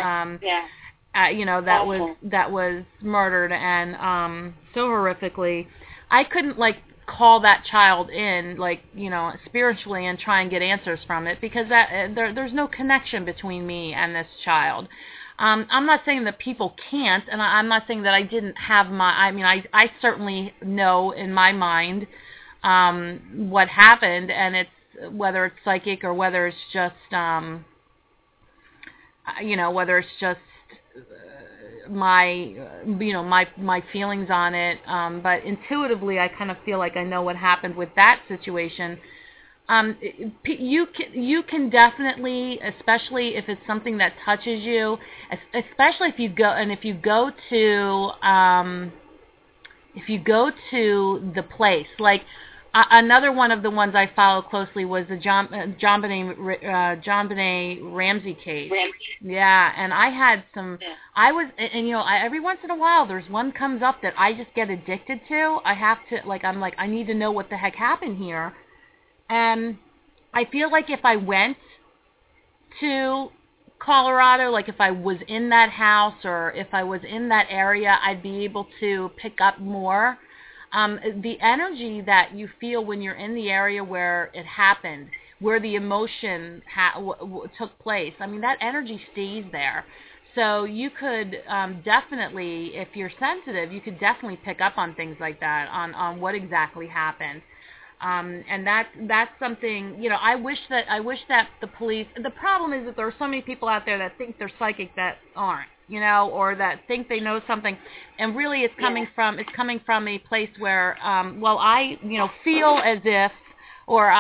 Speaker 1: was murdered, and so horrifically. I couldn't call that child in spiritually and try and get answers from it, because there's no connection between me and this child. I'm not saying that people can't, and I'm not saying that I didn't have I certainly know in my mind what happened, and it's whether it's psychic or whether it's just my my feelings on it, but intuitively I kind of feel like I know what happened with that situation. You can definitely, especially if it's something that touches you, especially if you go to the place. Like another one of the ones I follow closely was the John Benet Ramsey case.
Speaker 2: Ramsey.
Speaker 1: Yeah, and I had some.
Speaker 2: Yeah.
Speaker 1: Every once in a while, there's one comes up that I just get addicted to. I have to I'm like I need to know what the heck happened here, and I feel like if I went to Colorado, like if I was in that house or if I was in that area, I'd be able to pick up more. The energy that you feel when you're in the area where it happened, where the emotion took place, I mean, that energy stays there. So you could definitely, if you're sensitive, you could definitely pick up on things like that, on what exactly happened. And that's something, I wish that the police. The problem is that there are so many people out there that think they're psychic that aren't, or that think they know something, and really it's coming from a place where, I feel as if, or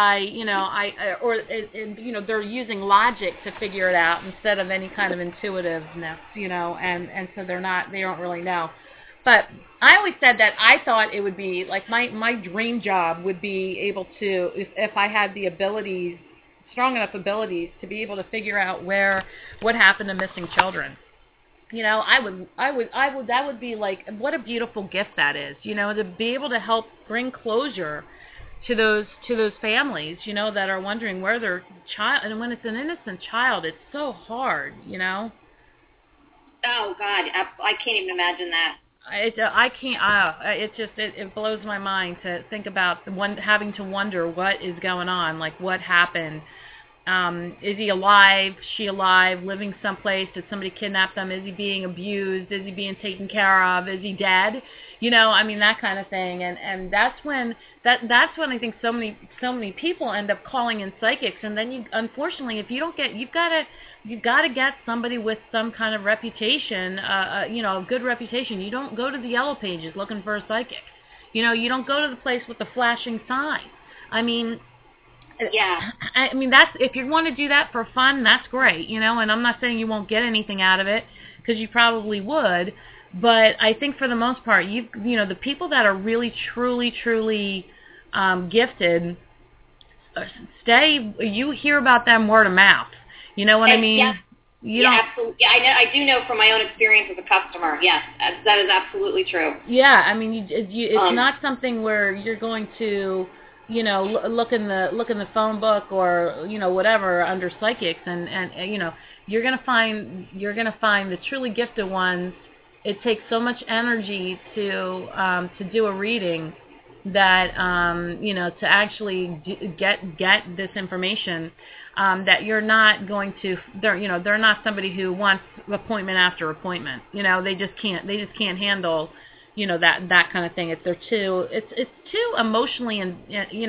Speaker 1: they're using logic to figure it out instead of any kind of intuitiveness, and so they don't really know. But I always said that I thought it would be like my dream job would be able to, if I had the abilities, strong enough abilities to be able to figure out what happened to missing children. I would that would be like, what a beautiful gift that is, to be able to help bring closure to those families, that are wondering where their child, and when it's an innocent child, it's so hard,
Speaker 2: Oh God, I can't even imagine that.
Speaker 1: I can't. It blows my mind to think about having to wonder what is going on, like what happened. Is he alive? She alive? Living someplace? Did somebody kidnap them? Is he being abused? Is he being taken care of? Is he dead? That kind of thing. And that's when I think so many people end up calling in psychics. And then unfortunately, if you don't get, you've got to get somebody with some kind of reputation, a good reputation. You don't go to the yellow pages looking for a psychic. You don't go to the place with the flashing sign.
Speaker 2: Yeah.
Speaker 1: That's, if you want to do that for fun, that's great, and I'm not saying you won't get anything out of it, because you probably would, but I think for the most part, the people that are really, truly, truly gifted, you hear about them word of mouth. You know what I mean?
Speaker 2: Yeah. Absolutely. Yeah, I know. I do know from my own experience as a customer. Yes, that is absolutely true.
Speaker 1: Yeah, it's not something where you're going to, look in the phone book or whatever under psychics, and you're gonna find the truly gifted ones. It takes so much energy to do a reading that to actually get this information, that you're not going to, they're not somebody who wants appointment after appointment. They just can't handle that kind of thing. It's too emotionally and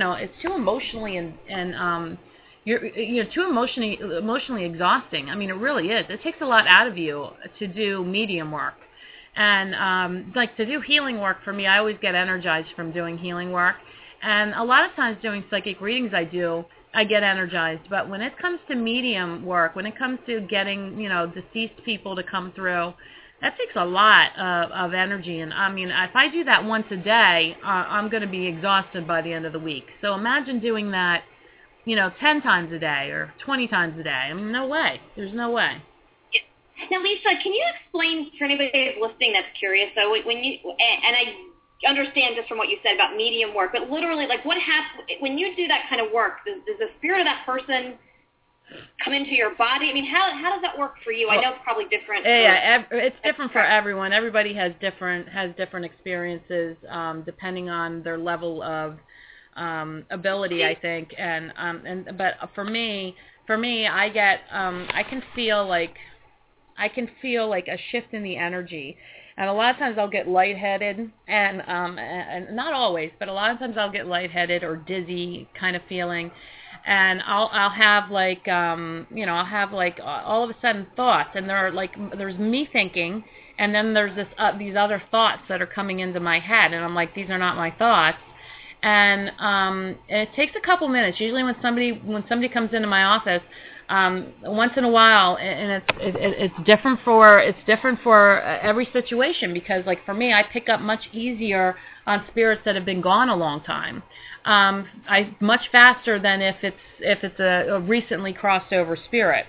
Speaker 1: you're too emotionally exhausting. It really is. It takes a lot out of you to do medium work. And to do healing work, for me, I always get energized from doing healing work. And a lot of times doing psychic readings I get energized. But when it comes to medium work, when it comes to getting, deceased people to come through, that takes a lot of energy. And if I do that once a day, I'm going to be exhausted by the end of the week. So imagine doing that, 10 times a day or 20 times a day. No way. There's no way.
Speaker 2: Now, Lisa, can you explain for anybody who's listening that's curious, though, when you, and I understand just from what you said about medium work, but literally, like, what happens when you do that kind of work? Does the spirit of that person come into your body? How does that work for you? I know it's probably different.
Speaker 1: Yeah, it's different for everyone. Everybody has different experiences, depending on their level of ability, I think. But for me, I get, I can feel like a shift in the energy. And a lot of times I'll get lightheaded, and not always, but a lot of times I'll get lightheaded or dizzy kind of feeling. And I'll have all of a sudden thoughts, and there's me thinking, and then there's these other thoughts that are coming into my head, and I'm like, these are not my thoughts. And it takes a couple minutes. Usually when somebody comes into my office, once in a while, and it's different for every situation, because like for me, I pick up much easier on spirits that have been gone a long time. I much faster than if it's a recently crossed over spirit.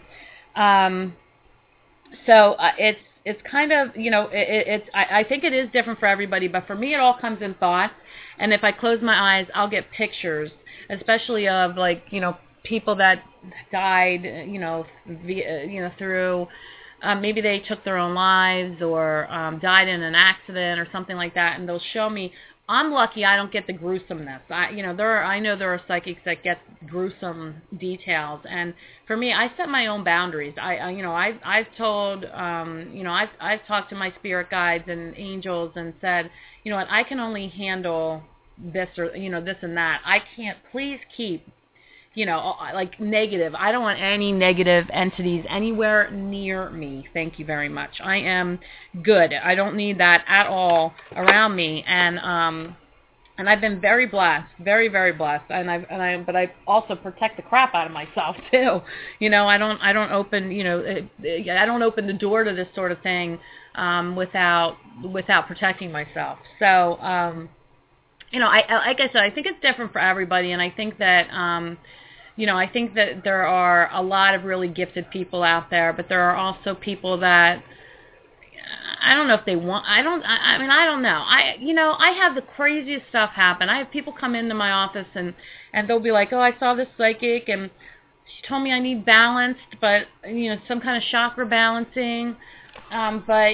Speaker 1: So it's kind of, I think it is different for everybody, but for me it all comes in thoughts, and if I close my eyes, I'll get pictures, especially of people that died, through, maybe they took their own lives or died in an accident or something like that, and they'll show me. I'm lucky I don't get the gruesomeness. I know there are psychics that get gruesome details, and for me, I set my own boundaries. I've told, I've talked to my spirit guides and angels and said, you know what, I can only handle this or this and that. I can't. Please keep, negative. I don't want any negative entities anywhere near me. Thank you very much. I am good. I don't need that at all around me. And I've been very blessed, very, very blessed. But I also protect the crap out of myself too. I don't open, I don't open the door to this sort of thing without protecting myself. So, like I said, I think it's different for everybody, and I think that. I think that there are a lot of really gifted people out there, but there are also people that I don't know if they want. I don't know. I have the craziest stuff happen. I have people come into my office and they'll be like, "Oh, I saw this psychic and she told me I need balanced, but some kind of chakra balancing." But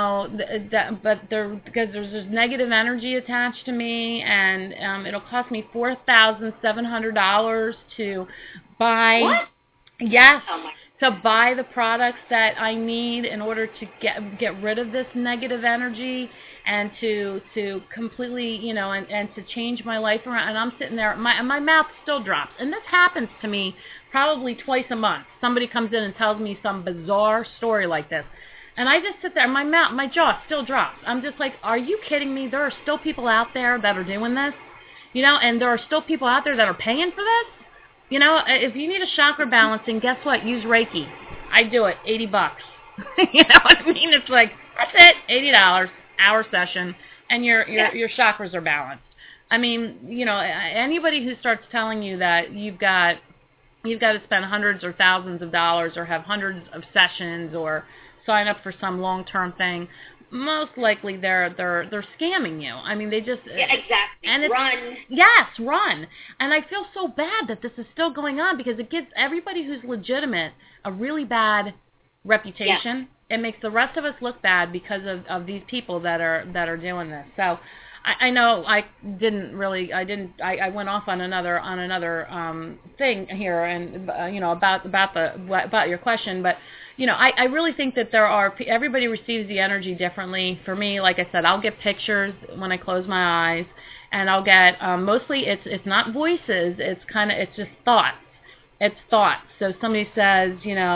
Speaker 1: because there's this negative energy attached to me, and it'll cost me $4,700 to buy.
Speaker 2: What?
Speaker 1: Yes,
Speaker 2: Oh my.
Speaker 1: to buy the products that I need in order to get rid of this negative energy and to completely, and to change my life around. And I'm sitting there, my mouth still drops, and this happens to me probably twice a month. Somebody comes in and tells me some bizarre story like this. And I just sit there, my jaw still drops. I'm just like, are you kidding me? There are still people out there that are doing this, and there are still people out there that are paying for this. If you need a chakra balancing, guess what? Use Reiki. I do it, $80. You know what I mean? It's like, that's it, $80, hour session, and your chakras are balanced. I mean, anybody who starts telling you that you've got to spend hundreds or thousands of dollars or have hundreds of sessions or sign up for some long-term thing, most likely they're scamming you. I mean, they just...
Speaker 2: Yeah, exactly.
Speaker 1: And
Speaker 2: run.
Speaker 1: Yes, run. And I feel so bad that this is still going on because it gives everybody who's legitimate a really bad reputation. Yeah. It makes the rest of us look bad because of these people that are doing this. So I know I went off on another thing here and about your question, but I really think that everybody receives the energy differently. For me, like I said, I'll get pictures when I close my eyes, and I'll get mostly it's not voices, it's just thoughts. It's thoughts. So somebody says,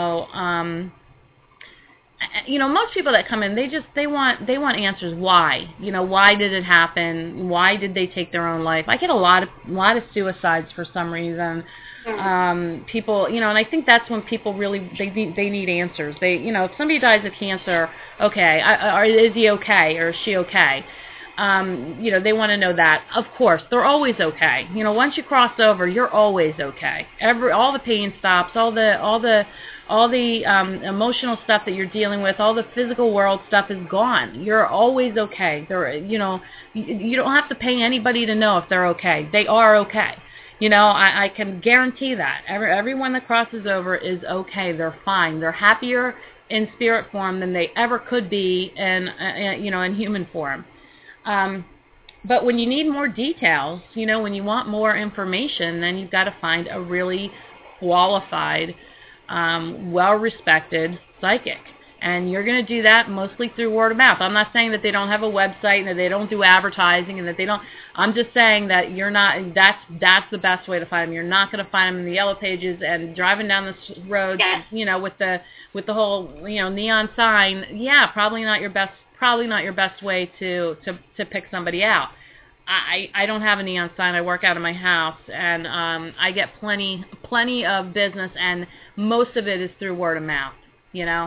Speaker 1: most people that come in, they want answers. Why? Why did it happen? Why did they take their own life? I get a lot of suicides for some reason. People, and I think that's when people really they need answers. They, if somebody dies of cancer, okay, is he okay or is she okay? They want to know that. Of course, they're always okay. Once you cross over, you're always okay. All the pain stops. All the emotional stuff that you're dealing with, all the physical world stuff is gone. You're always okay. You don't have to pay anybody to know if they're okay. They are okay. I can guarantee that. Everyone that crosses over is okay. They're fine. They're happier in spirit form than they ever could be in human form. But when you need more details, when you want more information, then you've got to find a really qualified, well-respected psychic. And you're going to do that mostly through word of mouth. I'm not saying that they don't have a website and that they don't do advertising and that they don't. I'm just saying that you're not. That's the best way to find them. You're not going to find them in the yellow pages and driving down the road,
Speaker 2: Yes.
Speaker 1: with the whole neon sign. Yeah, probably not your best probably not your best way to pick somebody out. I don't have a neon sign. I work out of my house, and I get plenty of business, and most of it is through word of mouth, you know?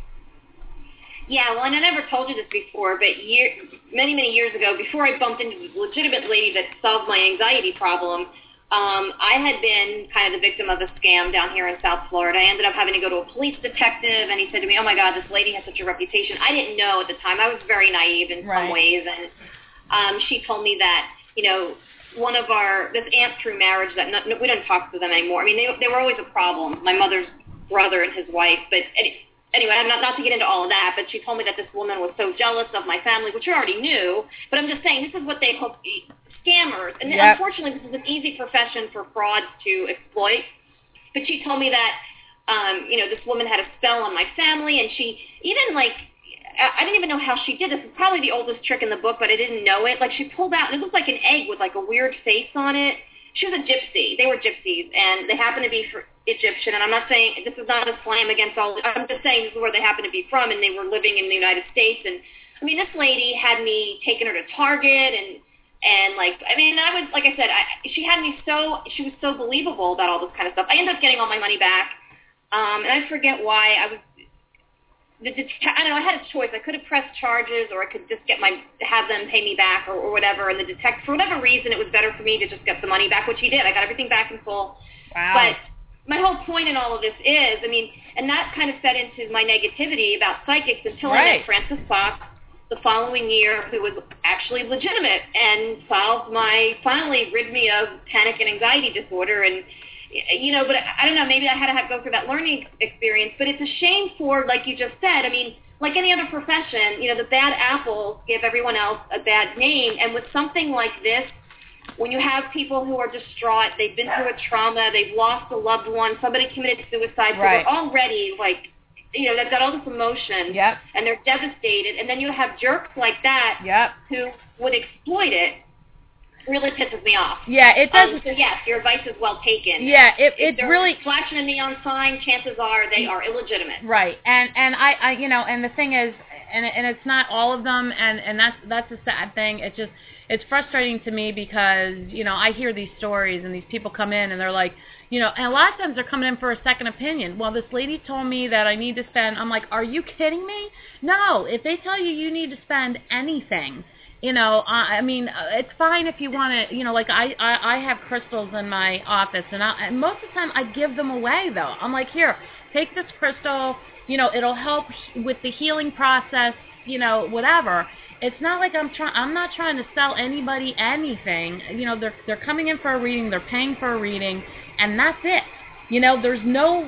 Speaker 2: Yeah, well, and I never told you this before, but many years ago, before I bumped into the legitimate lady that solved my anxiety problem, I had been kind of the victim of a scam down here in South Florida. I ended up having to go to a police detective, and he said to me, "Oh my God, this lady has such a reputation." I didn't know at the time. I was very naive in some ways, and she told me that, one of this aunt through marriage that we don't talk to them anymore. I mean, they were always a problem. My mother's brother and his wife, but anyway, not to get into all of that, but she told me that this woman was so jealous of my family, which I already knew. But I'm just saying, this is what they hope. Scammers, and unfortunately, this is an easy profession for frauds to exploit. But she told me that, this woman had a spell on my family, and she even I didn't even know how she did this. It's probably the oldest trick in the book, but I didn't know it. Like, she pulled out, and it looked like an egg with like a weird face on it. She was a gypsy. They were gypsies, and they happened to be Egyptian. And I'm not saying this is not a slam against all. I'm just saying this is where they happen to be from, and they were living in the United States. And I mean, this lady had me taking her to Target, and I was, like I said, she was so believable about all this kind of stuff. I ended up getting all my money back, and I forget why. I don't know, I had a choice. I could have pressed charges, or I could just have them pay me back or whatever, and the detective, for whatever reason, it was better for me to just get the money back, which he did. I got everything back in full.
Speaker 1: Wow.
Speaker 2: But my whole point in all of this is, and that kind of fed into my negativity about psychics until I met Francis Fox the following year, who was actually legitimate and finally rid me of panic and anxiety disorder. And, but I don't know, maybe I had to go through that learning experience. But it's a shame for, like you just said, like any other profession, the bad apples give everyone else a bad name. And with something like this, when you have people who are distraught, they've been through a trauma, they've lost a loved one, somebody committed suicide, so they're already they've got all this emotion, and they're devastated, and then you have jerks like that who would exploit it. Really pisses me off.
Speaker 1: Yeah, it does.
Speaker 2: So yes, your advice is well taken.
Speaker 1: Yeah,
Speaker 2: if they're
Speaker 1: really
Speaker 2: flashing a neon sign, chances are they are illegitimate.
Speaker 1: Right, and I and the thing is, and it's not all of them, and that's the sad thing. It's frustrating to me because I hear these stories, and these people come in and they're like, and a lot of times they're coming in for a second opinion. Well, this lady told me that I need to spend. I'm like, are you kidding me? No, if they tell you need to spend anything, it's fine if you want to, like I have crystals in my office, and most of the time I give them away though. I'm like, here, take this crystal, it'll help with the healing process, whatever. It's not like I'm not trying to sell anybody anything. They're coming in for a reading, they're paying for a reading, and that's it. There's no,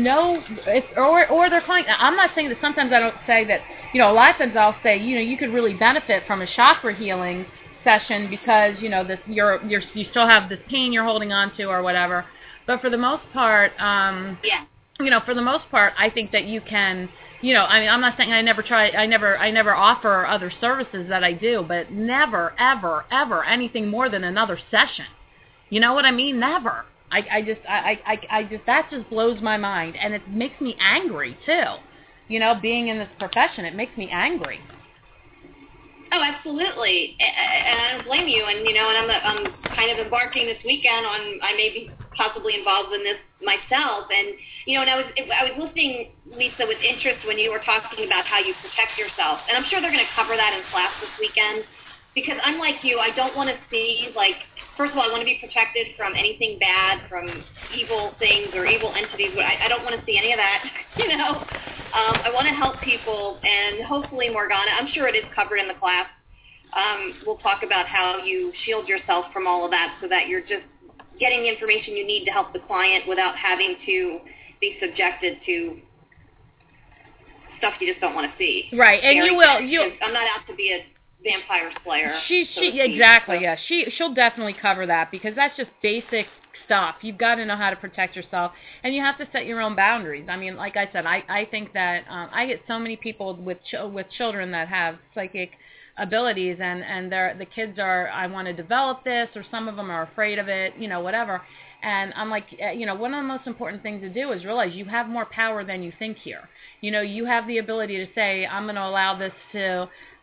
Speaker 1: or they're calling. I'm not saying that sometimes I don't say that, a lot of times I'll say, you could really benefit from a chakra healing session because, you still have this pain you're holding on to or whatever. But for the most part, for the most part, I think that you can, I'm not saying I never offer other services that I do, but never, ever, ever anything more than another session. You know what I mean? Never. I just that just blows my mind, and it makes me angry too. Being in this profession, it makes me angry.
Speaker 2: Oh, absolutely, and I don't blame you. And and I'm kind of embarking this weekend on. I may be possibly involved in this myself, and and I was listening, Lisa, with interest when you were talking about how you protect yourself, and I'm sure they're going to cover that in class this weekend. Because I'm like you, I don't want to see, first of all, I want to be protected from anything bad, from evil things or evil entities. I don't want to see any of that, I want to help people, and hopefully, Morgana, I'm sure it is covered in the class. We'll talk about how you shield yourself from all of that so that you're just getting the information you need to help the client without having to be subjected to stuff you just don't want to see.
Speaker 1: Right, and you will.
Speaker 2: I'm not out to be a vampire slayer.
Speaker 1: Exactly, yeah. She'll definitely cover that because that's just basic stuff. You've got to know how to protect yourself, and you have to set your own boundaries. Like I said, I think that I get so many people with children that have psychic abilities, and the kids are, I want to develop this, or some of them are afraid of it, whatever. And I'm like, one of the most important things to do is realize you have more power than you think here. You have the ability to say, I'm going to allow this to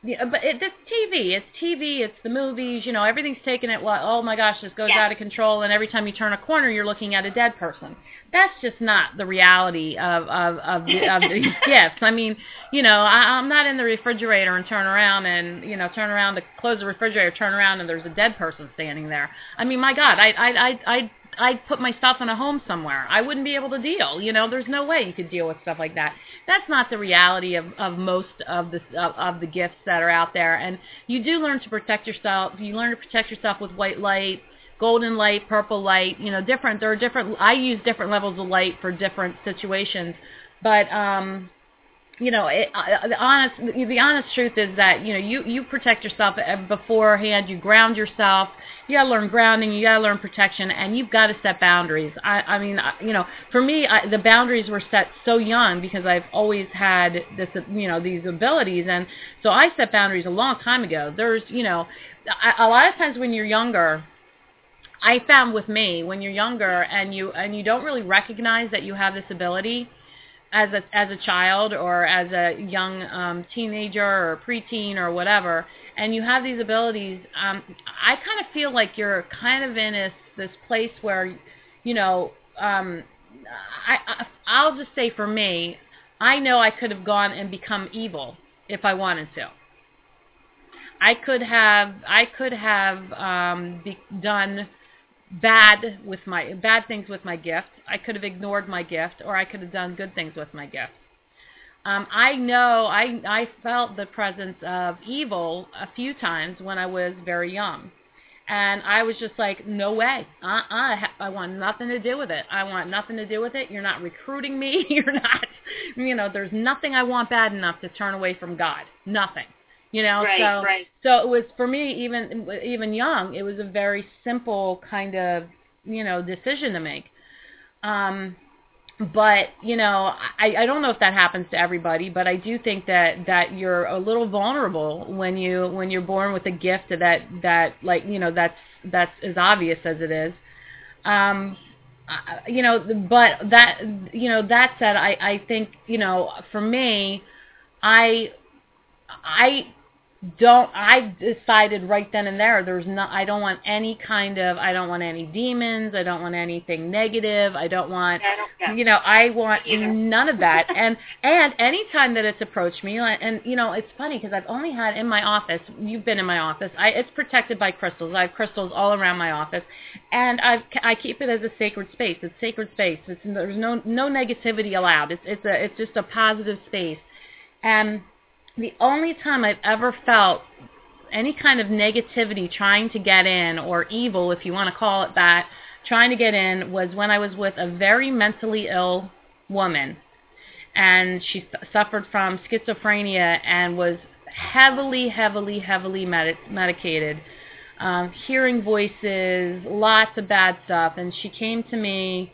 Speaker 1: Yeah, but it's TV. It's TV. It's the movies. You know, everything's taken at what? Oh my gosh, this goes out of control. And every time you turn a corner, you're looking at a dead person. That's just not the reality of these gifts. I mean, you know, I'm not in the refrigerator and turn around to close the refrigerator, turn around and there's a dead person standing there. I mean, my God, I'd put my stuff in a home somewhere. I wouldn't be able to deal. You know, there's no way you could deal with stuff like that. That's not the reality of most of the gifts that are out there. And you do learn to protect yourself. You learn to protect yourself with white light, golden light, purple light. You know, there are different. I use different levels of light for different situations. But you know, the honest truth is that, you know, you protect yourself beforehand. You ground yourself. You got to learn grounding. You got to learn protection, and you've got to set boundaries. I mean, you know, for me, the boundaries were set so young because I've always had this, you know, these abilities, and so I set boundaries a long time ago. There's, you know, a lot of times when you're younger, I found with me, when you're younger and you don't really recognize that you have this ability as a child or as a young teenager or preteen or whatever, and you have these abilities, I kind of feel like you're kind of in this place where, you know, I'll just say for me, I know I could have gone and become evil if I wanted to. I could have done bad things with my gift. I could have ignored my gift, or I could have done good things with my gift. I know I felt the presence of evil a few times when I was very young. And I was just like, no way. I want nothing to do with it. I want nothing to do with it. You're not recruiting me. You're not, you know, there's nothing I want bad enough to turn away from God. Nothing. You know,
Speaker 2: right.
Speaker 1: So it was, for me, even young, it was a very simple kind of, you know, decision to make. But, you know, I don't know if that happens to everybody, but I do think that you're a little vulnerable when you're born with a gift that like, you know, that's as obvious as it is. You know, but that, you know, that said, I think, you know, for me, I decided right then and there, I don't want any demons. I don't want anything negative. I want none of that. And any time that it's approached me, and, you know, it's funny because I've only had in my office, you've been in my office, it's protected by crystals. I have crystals all around my office, and I keep it as a sacred space. It's sacred space. There's no negativity allowed. It's just a positive space. And the only time I've ever felt any kind of negativity trying to get in, or evil, if you want to call it that, trying to get in, was when I was with a very mentally ill woman. And she suffered from schizophrenia and was heavily medicated, hearing voices, lots of bad stuff. And she came to me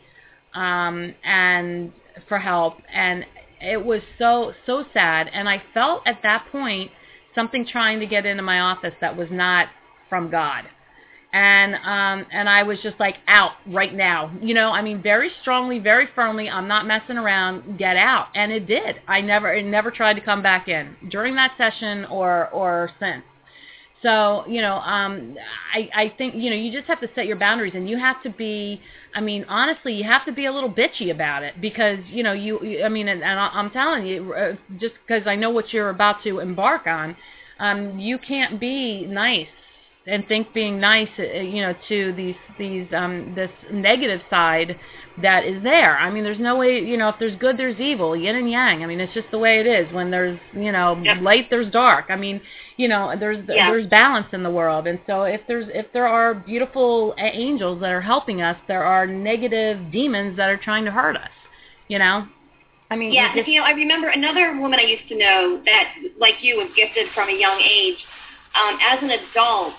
Speaker 1: and for help, and it was so sad, and I felt at that point something trying to get into my office that was not from God, and I was just like, out right now, you know. I mean, very strongly, very firmly, I'm not messing around. Get out, and it did. It never tried to come back in during that session or since. So, you know, I think, you know, you just have to set your boundaries, and you have to be, I mean, honestly, you have to be a little bitchy about it, because, you know, I mean, and I'm telling you, just because I know what you're about to embark on, you can't be nice and think being nice, you know, to this negative side that is there. I mean, there's no way, you know, if there's good, there's evil, yin and yang. I mean, it's just the way it is. When there's, you know, light, there's dark. I mean, you know, there's balance in the world. And so if there are beautiful angels that are helping us, there are negative demons that are trying to hurt us, you know? I mean,
Speaker 2: yeah, you know, I remember another woman I used to know that, like you, was gifted from a young age. As an adult,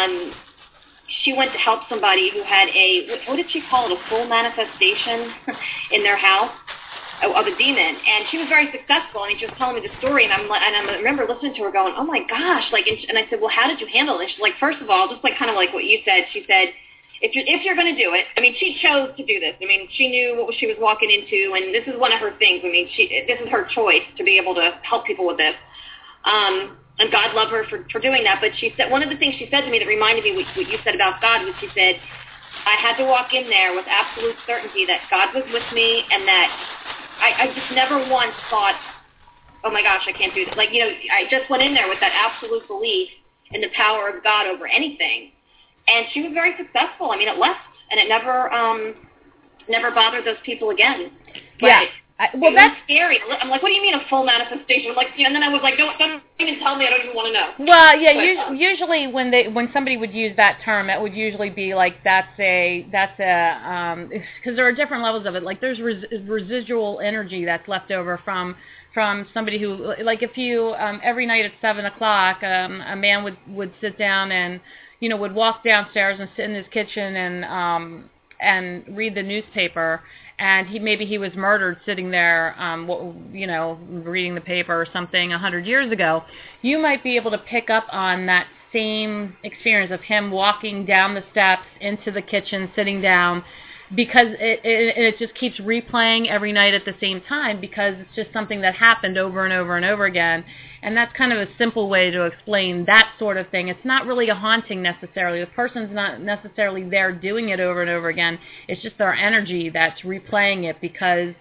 Speaker 2: she went to help somebody who had what did she call it, a full manifestation in their house of a demon, and she was very successful. And she was telling me the story, and I remember listening to her going, oh my gosh, like, and I said, well, how did you handle it? And she's like, first of all, just like kind of like what you said, she said, if you're going to do it, I mean, she chose to do this. I mean, she knew what she was walking into, and this is one of her things. I mean, this is her choice to be able to help people with this. and God love her for doing that. But she said, one of the things she said to me that reminded me what you said about God was, she said, I had to walk in there with absolute certainty that God was with me, and that I just never once thought, oh my gosh, I can't do this. Like, I just went in there with that absolute belief in the power of God over anything. And she was very successful. I mean, it left, and it never bothered those people again. But
Speaker 1: yeah. Well, that's
Speaker 2: scary. I'm like, what do you mean a full manifestation? I'm like, and then I was like, don't even tell me. I don't even want to know.
Speaker 1: Well, yeah. Usually, when somebody would use that term, it would usually be like that's a because there are different levels of it. Like there's residual energy that's left over from somebody who, like, if you every night at 7:00, a man would sit down and would walk downstairs and sit in his kitchen and read the newspaper. And maybe he was murdered sitting there, reading the paper or something 100 years ago. You might be able to pick up on that same experience of him walking down the steps into the kitchen, sitting down, because it just keeps replaying every night at the same time, because it's just something that happened over and over and over again. And that's kind of a simple way to explain that sort of thing. It's not really a haunting necessarily. The person's not necessarily there doing it over and over again. It's just their energy that's replaying it, because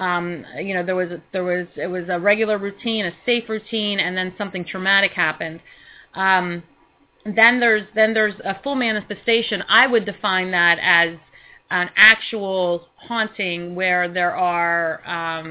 Speaker 1: it was a regular routine, a safe routine, and then something traumatic happened. Then there's a full manifestation. I would define that as an actual haunting where there are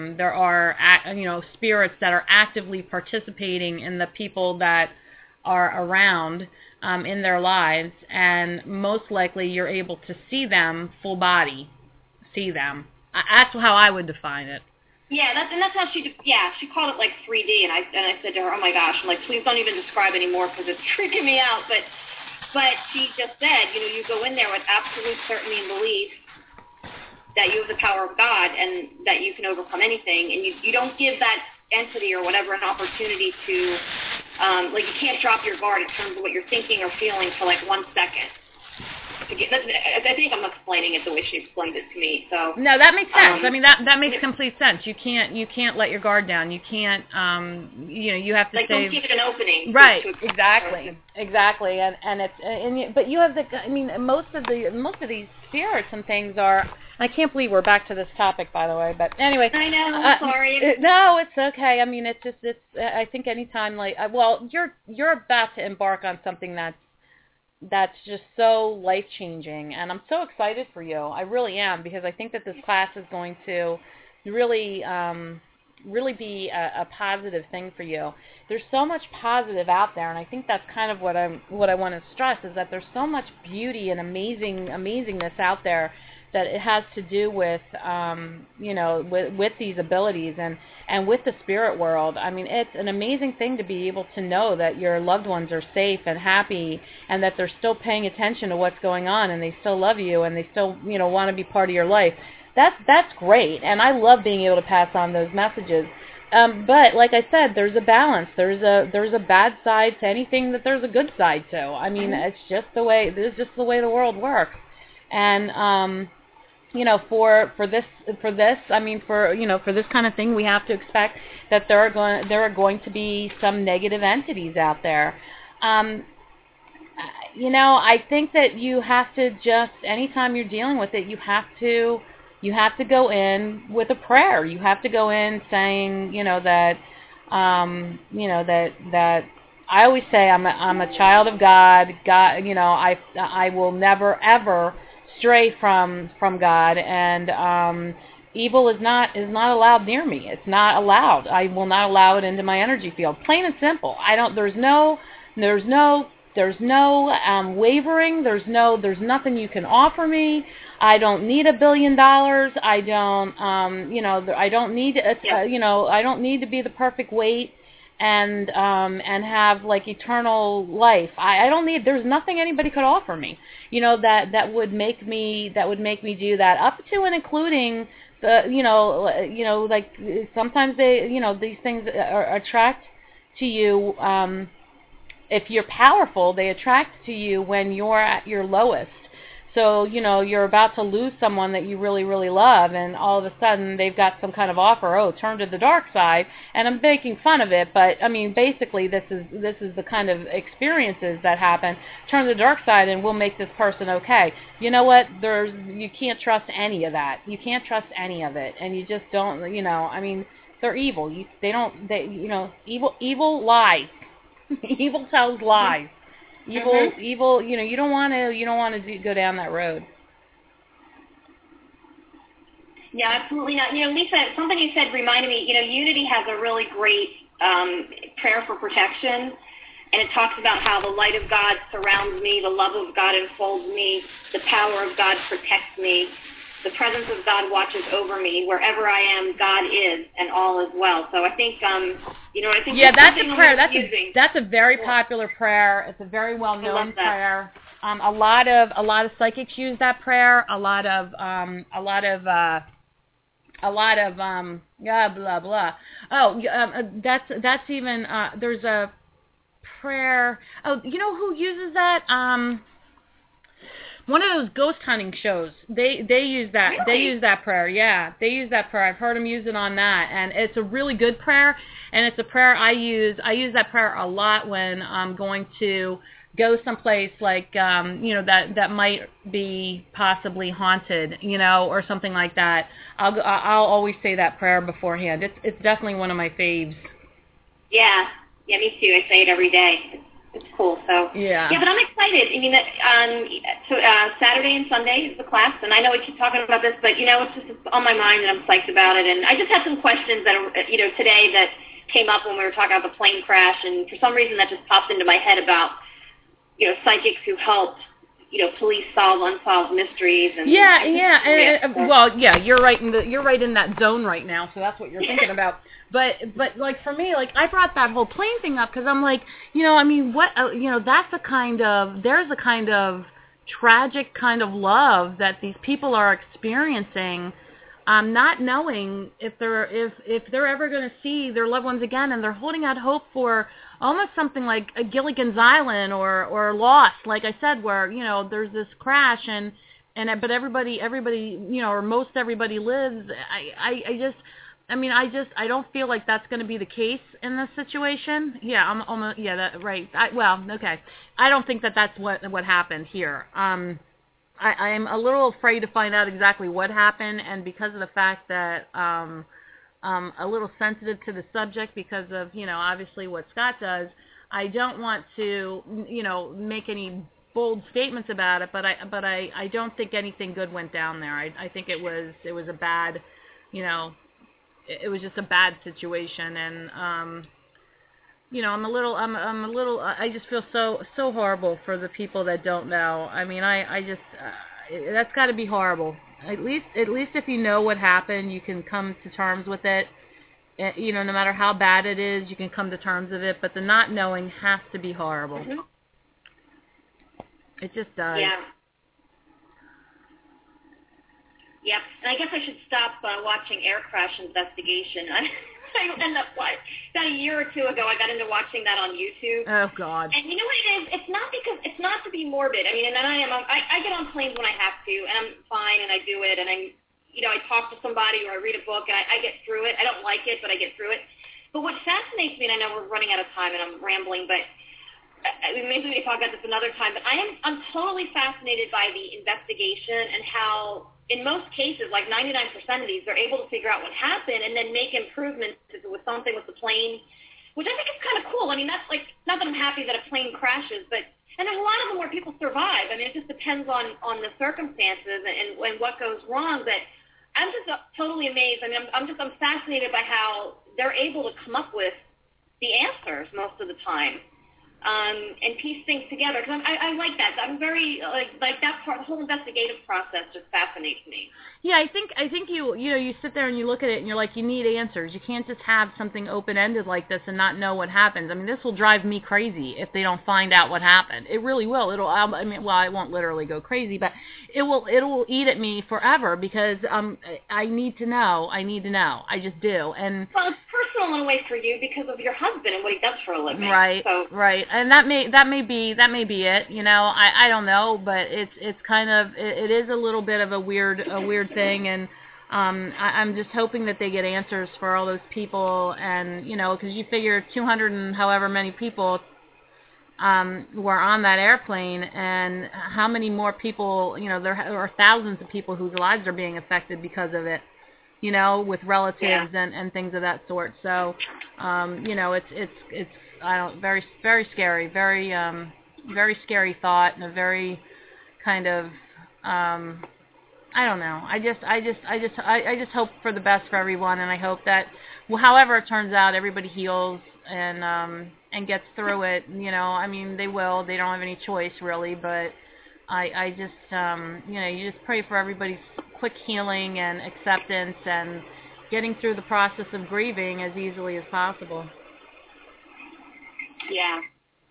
Speaker 1: spirits that are actively participating in the people that are around in their lives, and most likely you're able to see them full body, see them. That's how I would define it.
Speaker 2: Yeah, that's how she called it like 3D, and I said to her, oh my gosh, I'm like, please don't even describe anymore because it's freaking me out. But she just said, you go in there with absolute certainty and belief that you have the power of God and that you can overcome anything, and you don't give that entity or whatever an opportunity to, you can't drop your guard in terms of what you're thinking or feeling for like 1 second. I think I'm explaining it the way she explained it to me. So
Speaker 1: no, that makes sense. I mean, that makes complete sense. You can't let your guard down. You can't, you have to
Speaker 2: like don't give it an opening.
Speaker 1: Right. Exactly. But you have most of these spirits and things are. I can't believe we're back to this topic, by the way. But anyway,
Speaker 2: I know. Sorry.
Speaker 1: No, it's okay. I mean, it's. I think anytime you're about to embark on something that's just so life-changing, and I'm so excited for you. I really am, because I think that this class is going to really be a positive thing for you. There's so much positive out there, and I think that's kind of what I want to stress, is that there's so much beauty and amazingness out there, that it has to do with with these abilities and with the spirit world. I mean, it's an amazing thing to be able to know that your loved ones are safe and happy, and that they're still paying attention to what's going on, and they still love you, and they still want to be part of your life. That's great, and I love being able to pass on those messages. But like I said, there's a balance. There's a bad side to anything that there's a good side to. I mean, it's just the way the world works. And for this, I mean, for this kind of thing, we have to expect that there are going to be some negative entities out there. I think that you have to just, anytime you're dealing with it, you have to go in with a prayer. You have to go in saying, that I always say I'm a child of God. God, I will never ever stray from God, and evil is not allowed near me. It's not allowed. I will not allow it into my energy field. Plain and simple. There's no wavering. There's nothing you can offer me. I don't need $1 billion. I don't I don't need I don't need to be the perfect weight and have like eternal life. I don't need. There's nothing anybody could offer me, that would make me do that, up to and including the like sometimes they these things attract to you. If you're powerful, they attract to you when you're at your lowest. So, you're about to lose someone that you really, really love, and all of a sudden they've got some kind of offer, oh, turn to the dark side, and I'm making fun of it, but I mean, basically this is the kind of experiences that happen. Turn to the dark side and we'll make this person okay. You know what? You can't trust any of that. You can't trust any of it, and you just don't, I mean, they're evil. Evil lies. Evil tells lies. Evil, you don't want to go down that road.
Speaker 2: Yeah, absolutely not. Lisa, something you said reminded me, Unity has a really great prayer for protection, and it talks about how the light of God surrounds me, the love of God enfolds me, the power of God protects me, the presence of God watches over me. Wherever I am, God is, and all is well. So I think, I think
Speaker 1: that's a prayer. That's a very popular prayer. It's a very well-known prayer. A lot of psychics use that prayer. A lot of blah blah. Oh, that's even there's a prayer. Oh, you know who uses that? One of those ghost hunting shows. They use that.
Speaker 2: Really?
Speaker 1: They use that prayer. Yeah, they use that prayer. I've heard them use it on that, and it's a really good prayer. And it's a prayer I use. I use that prayer a lot when I'm going to go someplace like that might be possibly haunted, or something like that. I'll always say that prayer beforehand. It's definitely one of my faves.
Speaker 2: Yeah, me too. I say it every day. It's cool. So
Speaker 1: yeah,
Speaker 2: but I'm excited. I mean, Saturday and Sunday is the class, and I know we keep talking about this, but it's on my mind, and I'm psyched about it. And I just had some questions that are, today that came up when we were talking about the plane crash, and for some reason that just popped into my head about psychics who help police solve unsolved mysteries. And you're right in that zone right now, so that's what you're thinking about. But like for me, like I brought that whole plane thing up because I'm like, I mean, what there's a kind of tragic kind of love that these people are experiencing, not knowing if they're ever going to see their loved ones again, and they're holding out hope for almost something like a Gilligan's Island or Lost, like I said, where there's this crash but everybody or most everybody lives. I don't feel like that's going to be the case in this situation. Yeah, I'm almost, right. Okay. I don't think that that's what happened here. I'm a little afraid to find out exactly what happened, and because of the fact that I'm a little sensitive to the subject because of, obviously what Scott does, I don't want to, make any bold statements about it, but I don't think anything good went down there. I think it was a bad, it was just a bad situation, and I just feel so horrible for the people that don't know. I mean, I just that's got to be horrible. At least if you know what happened, you can come to terms with it. No matter how bad it is, you can come to terms with it. But the not knowing has to be horrible. Mm-hmm.
Speaker 1: It just does.
Speaker 2: Yeah. Yep. And I guess I should stop watching Air Crash Investigation. I end up about a year or two ago, I got into watching that on YouTube.
Speaker 1: Oh God.
Speaker 2: And you know what it is? It's not to be morbid. I mean, and then I get on planes when I have to, and I'm fine, and I do it, and I talk to somebody or I read a book, and I get through it. I don't like it, but I get through it. But what fascinates me, and I know we're running out of time, and I'm rambling, but maybe we can talk about this another time. But I'm totally fascinated by the investigation and how, in most cases, like 99% of these, they're able to figure out what happened and then make improvements if it was something with the plane, which I think is kind of cool. I mean, that's like, not that I'm happy that a plane crashes, and there's a lot of them where people survive. I mean, it just depends on the circumstances and what goes wrong. But I'm just totally amazed. I mean, I'm fascinated by how they're able to come up with the answers most of the time. And piece things together, because I like that. I'm very like that part. The whole investigative process just fascinates me.
Speaker 1: Yeah, I think you sit there and you look at it and you're like, you need answers. You can't just have something open-ended like this and not know what happens. I mean, this will drive me crazy if they don't find out what happened. It really will. I won't literally go crazy, but it will eat at me forever because I need to know. I just do. And
Speaker 2: well, it's personal in a way for you because of your husband and what he does for a living.
Speaker 1: Right.
Speaker 2: So.
Speaker 1: Right. and that may be it. You know, I don't know, but it's kind of it is a little bit of a weird thing, and I'm just hoping that they get answers for all those people, and you know, because you figure 200 and however many people were on that airplane, and how many more people, you know, there are thousands of people whose lives are being affected because of it, you know, with relatives and things of that sort. So, you know, it's very scary, very scary thought, and a very kind of I don't know. I just hope for the best for everyone, and I hope that, well, however it turns out, everybody heals and gets through it. You know, I mean, they will. They don't have any choice really, but I just you know, you just pray for everybody's quick healing and acceptance and getting through the process of grieving as easily as possible.
Speaker 2: Yeah.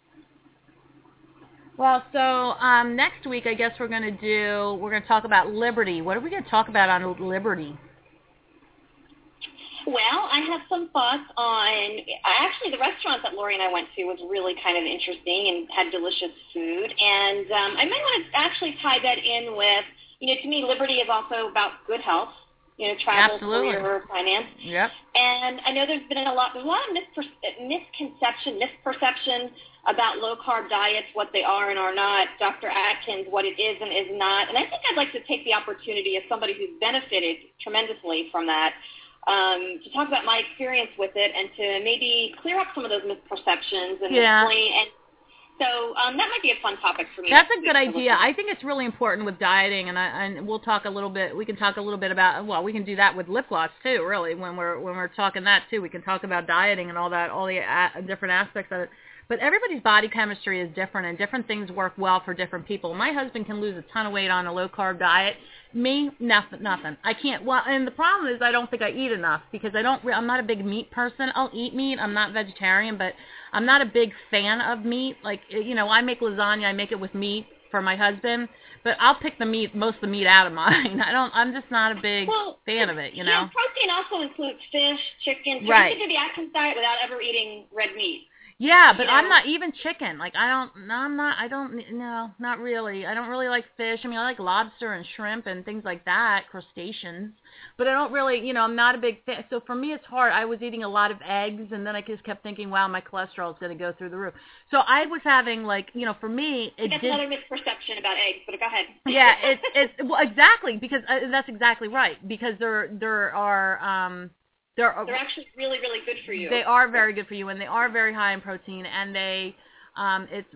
Speaker 1: Well, so next week, I guess we're going to talk about liberty. What are we going to talk about on liberty?
Speaker 2: Well, I have some thoughts on, actually the restaurant that Lori and I went to was really kind of interesting and had delicious food. And I might want to actually tie that in with, you know, to me, liberty is also about good health, you know, travel,
Speaker 1: Absolutely.
Speaker 2: career, finance.
Speaker 1: Yep.
Speaker 2: And I know there's a lot of misperception about low-carb diets, what they are and are not, Dr. Atkins, what it is and is not. And I think I'd like to take the opportunity as somebody who's benefited tremendously from that, to talk about my experience with it and to maybe clear up some of those misperceptions and explain. And so that might be a fun topic for me.
Speaker 1: That's a good idea. I think it's really important with dieting, and we'll talk a little bit. We can talk a little bit about. Well, we can do that with lip gloss too. Really, when we're talking that too, we can talk about dieting and all that, all the different aspects of it. But everybody's body chemistry is different, and different things work well for different people. My husband can lose a ton of weight on a low-carb diet. Me, nothing. I can't. Well, and the problem is I don't think I eat enough because I'm not a big meat person. I'll eat meat. I'm not vegetarian, but I'm not a big fan of meat. Like, you know, I make lasagna. I make it with meat for my husband, but I'll pick most of the meat out of mine. I'm just not a big fan of it, you know.
Speaker 2: Yeah, protein also includes fish, chicken. So
Speaker 1: right.
Speaker 2: You can do the Atkins diet without ever eating red meat.
Speaker 1: Yeah, but I'm not even chicken. Like not really. I don't really like fish. I mean, I like lobster and shrimp and things like that, crustaceans. But I don't really, you know, I'm not a big fan. So for me, it's hard. I was eating a lot of eggs, and then I just kept thinking, wow, my cholesterol is going to go through the roof. So I was having, like, you know, for me,
Speaker 2: that's another misperception about eggs, but go ahead.
Speaker 1: Yeah, it's well, exactly, because that's exactly right, because they're
Speaker 2: actually really, really good for you.
Speaker 1: They are very good for you, and they are very high in protein, and they, it's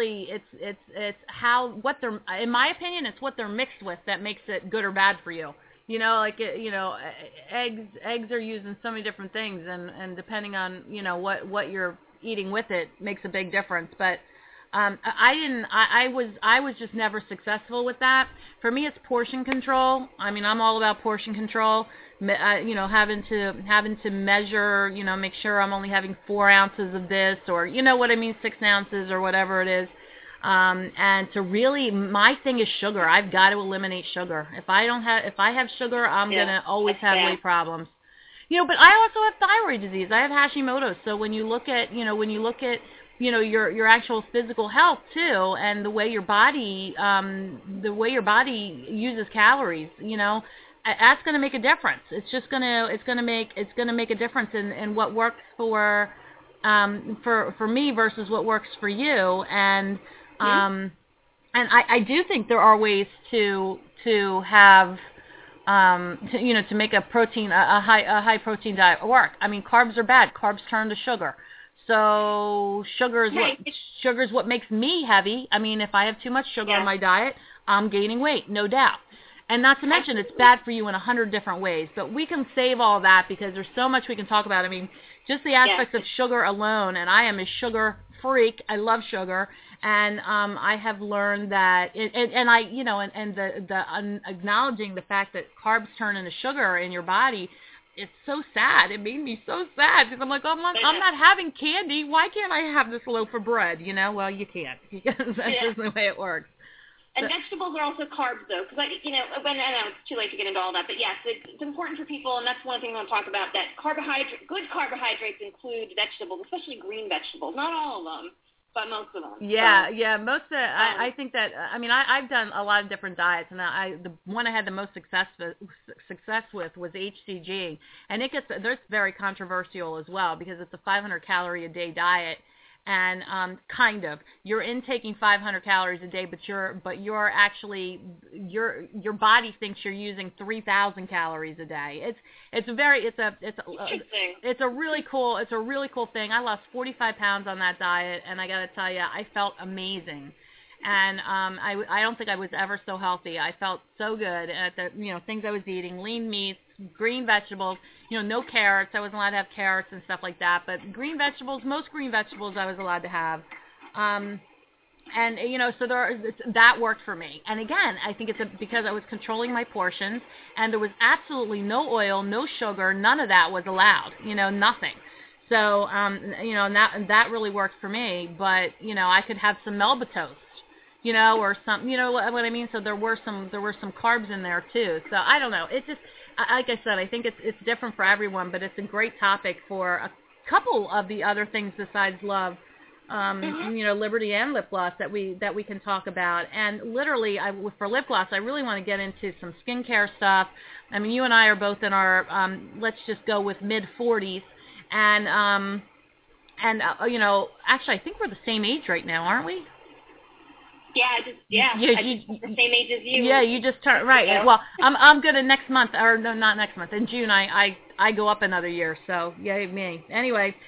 Speaker 1: what they're, in my opinion, it's what they're mixed with that makes it good or bad for you. You know, like, you know, eggs are used in so many different things, and depending on, you know, what you're eating with it makes a big difference. But I was just never successful with that. For me, it's portion control. I mean, I'm all about portion control. You know, having to measure, you know, make sure I'm only having 4 ounces of this, or, you know what I mean, 6 ounces or whatever it is. And to really, my thing is sugar. I've got to eliminate sugar. If I have sugar, I'm gonna always have weight problems. You know, but I also have thyroid disease. I have Hashimoto's. So when you look at your actual physical health too, and the way your body uses calories, you know, that's going to make a difference. It's going to make a difference in what works for me versus what works for you. And and I do think there are ways to have to make a high protein diet work. I mean, carbs are bad. Carbs turn to sugar. So sugar is what makes me heavy. I mean, if I have too much sugar in my diet, I'm gaining weight, no doubt. And not to mention, it's bad for you in 100 different ways. But we can save all that because there's so much we can talk about. I mean, just the aspects of sugar alone, and I am a sugar freak. I love sugar, and I have learned that, acknowledging the fact that carbs turn into sugar in your body. It's so sad. It made me so sad because I'm like, I'm not having candy. Why can't I have this loaf of bread? You know, well, you can't because that's just the way it works.
Speaker 2: And vegetables are also carbs, though, because I know it's too late to get into all that, but yes, it's important for people, and that's one thing I want to talk about. That good carbohydrates include vegetables, especially green vegetables. Not all of them, but most of them.
Speaker 1: Yeah,
Speaker 2: so,
Speaker 1: yeah, most of it, I think that, I mean, I've done a lot of different diets, and the one I had the most success with was HCG, and there's very controversial as well, because it's a 500 calorie a day diet, and kind of you're intaking 500 calories a day, but you're actually your body thinks you're using 3,000 calories a day. It's a really cool thing. I lost 45 pounds on that diet, and I got to tell you, I felt amazing. And I don't think I was ever so healthy. I felt so good at the things I was eating: lean meats, green vegetables. No carrots. I wasn't allowed to have carrots and stuff like that. But green vegetables, most green vegetables, I was allowed to have. And so that worked for me. And again, I think it's because I was controlling my portions, and there was absolutely no oil, no sugar, none of that was allowed. Nothing. So and that really worked for me. But I could have some Melba toast. Or some, what I mean? So there were some carbs in there too. So I don't know. It's just, like I said, I think it's different for everyone, but it's a great topic for a couple of the other things besides love, Liberty and lip gloss that we can talk about. And literally, for lip gloss, I really want to get into some skincare stuff. I mean, you and I are both in our, let's just go with mid-40s. And actually, I think we're the same age right now, aren't we?
Speaker 2: Yeah, the same age as you.
Speaker 1: Yeah, you just turned right. Yeah. Well, I'm gonna next month, or no, not next month. In June, I go up another year. So yay me. Anyway,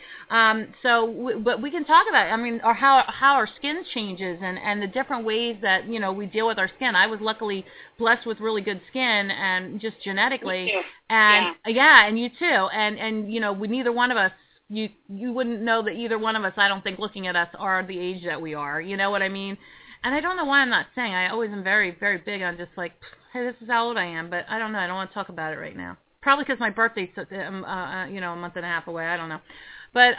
Speaker 1: but we can talk about it. I mean, or how our skin changes and the different ways that we deal with our skin. I was luckily blessed with really good skin, and just genetically.
Speaker 2: Me too.
Speaker 1: And and you too. And we neither one of us. You wouldn't know that either one of us. I don't think, looking at us, are the age that we are. You know what I mean? And I don't know why I'm not saying. I always am very, very big on just like, hey, this is how old I am. But I don't know. I don't want to talk about it right now. Probably because my birthday's, a month and a half away. I don't know. But,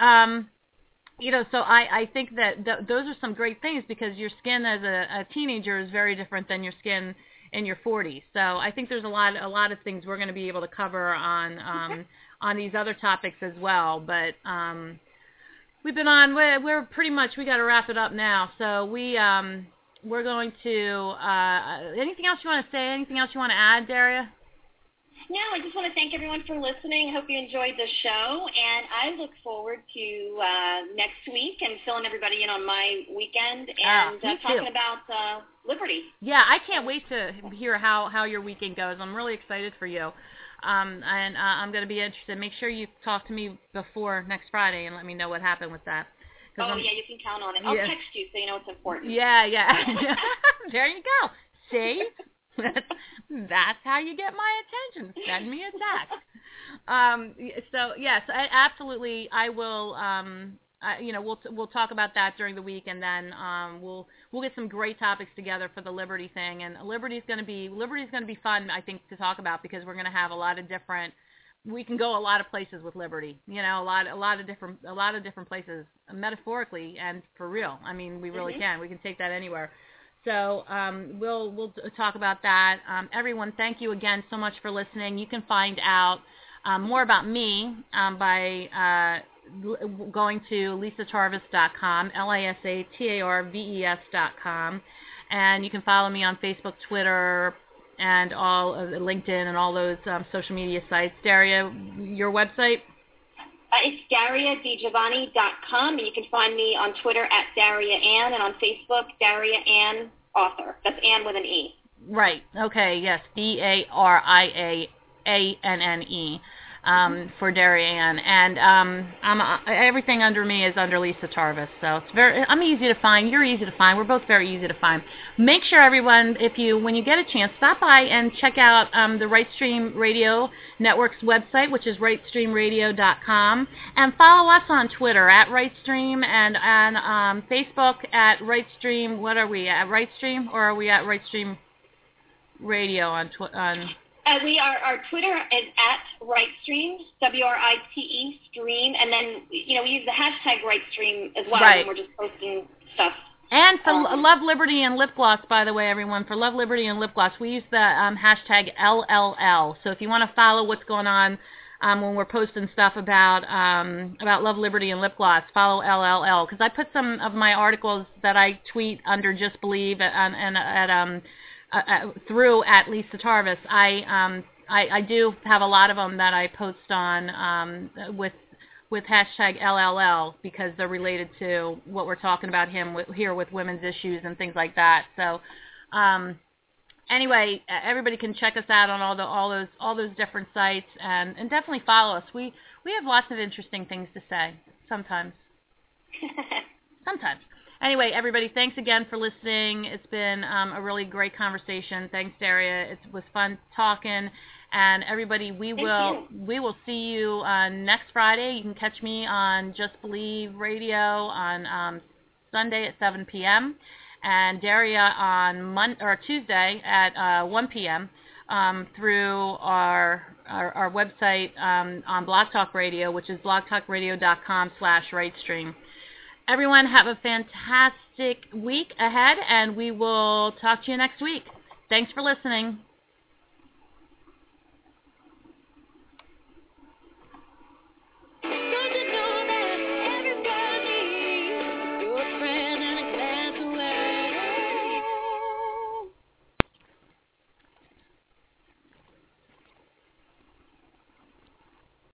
Speaker 1: so I think that those are some great things, because your skin as a teenager is very different than your skin in your 40s. So I think there's a lot of things we're going to be able to cover on these other topics as well. But we've been on. We're pretty much. We got to wrap it up now. So we're going to. Anything else you want to say? Anything else you want to add, Daria?
Speaker 2: No, I just want to thank everyone for listening. I hope you enjoyed the show, and I look forward to next week and filling everybody in on my weekend and talking about Liberty.
Speaker 1: Yeah, I can't wait to hear how your weekend goes. I'm really excited for you. And I'm going to be interested. Make sure you talk to me before next Friday and let me know what happened with that.
Speaker 2: Yeah, you can count on it. I'll text you so you know it's important.
Speaker 1: Yeah. There you go. See? That's how you get my attention. Send me a text. So, yes, absolutely. I will, we'll talk about that during the week, and then we'll get some great topics together for the Liberty thing. And Liberty's going to be fun, I think, to talk about, because we're going to have a lot of different. We can go a lot of places with Liberty. A lot of different places, metaphorically and for real. I mean, we really can. We can take that anywhere. So we'll talk about that. Everyone, thank you again so much for listening. You can find out more about me by going to lisatarvis.com, lisatarves.com, and you can follow me on Facebook, Twitter, and all LinkedIn and all those social media sites. Daria, your website?
Speaker 2: It's DariaDiGiovanni.com, and you can find me on Twitter at Daria Ann, and on Facebook, Daria Ann Author. That's Ann with an E.
Speaker 1: Right. Okay. Yes. DariaAnne. For Daria Ann, and everything under me is under Lisa Tarvis, so I'm easy to find. You're easy to find. We're both very easy to find. Make sure, everyone, when you get a chance, stop by and check out the RightStream Radio Network's website, which is rightstreamradio.com, and follow us on Twitter at RightStream and on Facebook at RightStream. What are we at, RightStream, or are we at RightStream Radio on?
Speaker 2: Our Twitter is at RightStream, WRITE stream, and then we use the hashtag RightStream as well when we're just posting stuff.
Speaker 1: And for Love, Liberty, and Lip Gloss, by the way, everyone, for Love, Liberty, and Lip Gloss, we use the hashtag LLL. So if you want to follow what's going on when we're posting stuff about love, liberty, and lip gloss. Follow LLL, because I put some of my articles that I tweet under Just Believe through at Lisa Tarvis. I do have a lot of them that I post on with hashtag LLL, because they're related to what we're talking about here with women's issues and things like that. So anyway, everybody can check us out on all those different sites, and definitely follow us. We have lots of interesting things to say sometimes. Sometimes. Anyway, everybody, thanks again for listening. It's been a really great conversation. Thanks, Daria. It was fun talking. And everybody, we will see you next Friday. You can catch me on Just Believe Radio on Sunday at 7 p.m. and Daria on Tuesday at 1 p.m. Through our website on Blog Talk Radio, which is blogtalkradio.com/rightstream. Everyone, have a fantastic week ahead, and we will talk to you next week. Thanks for listening.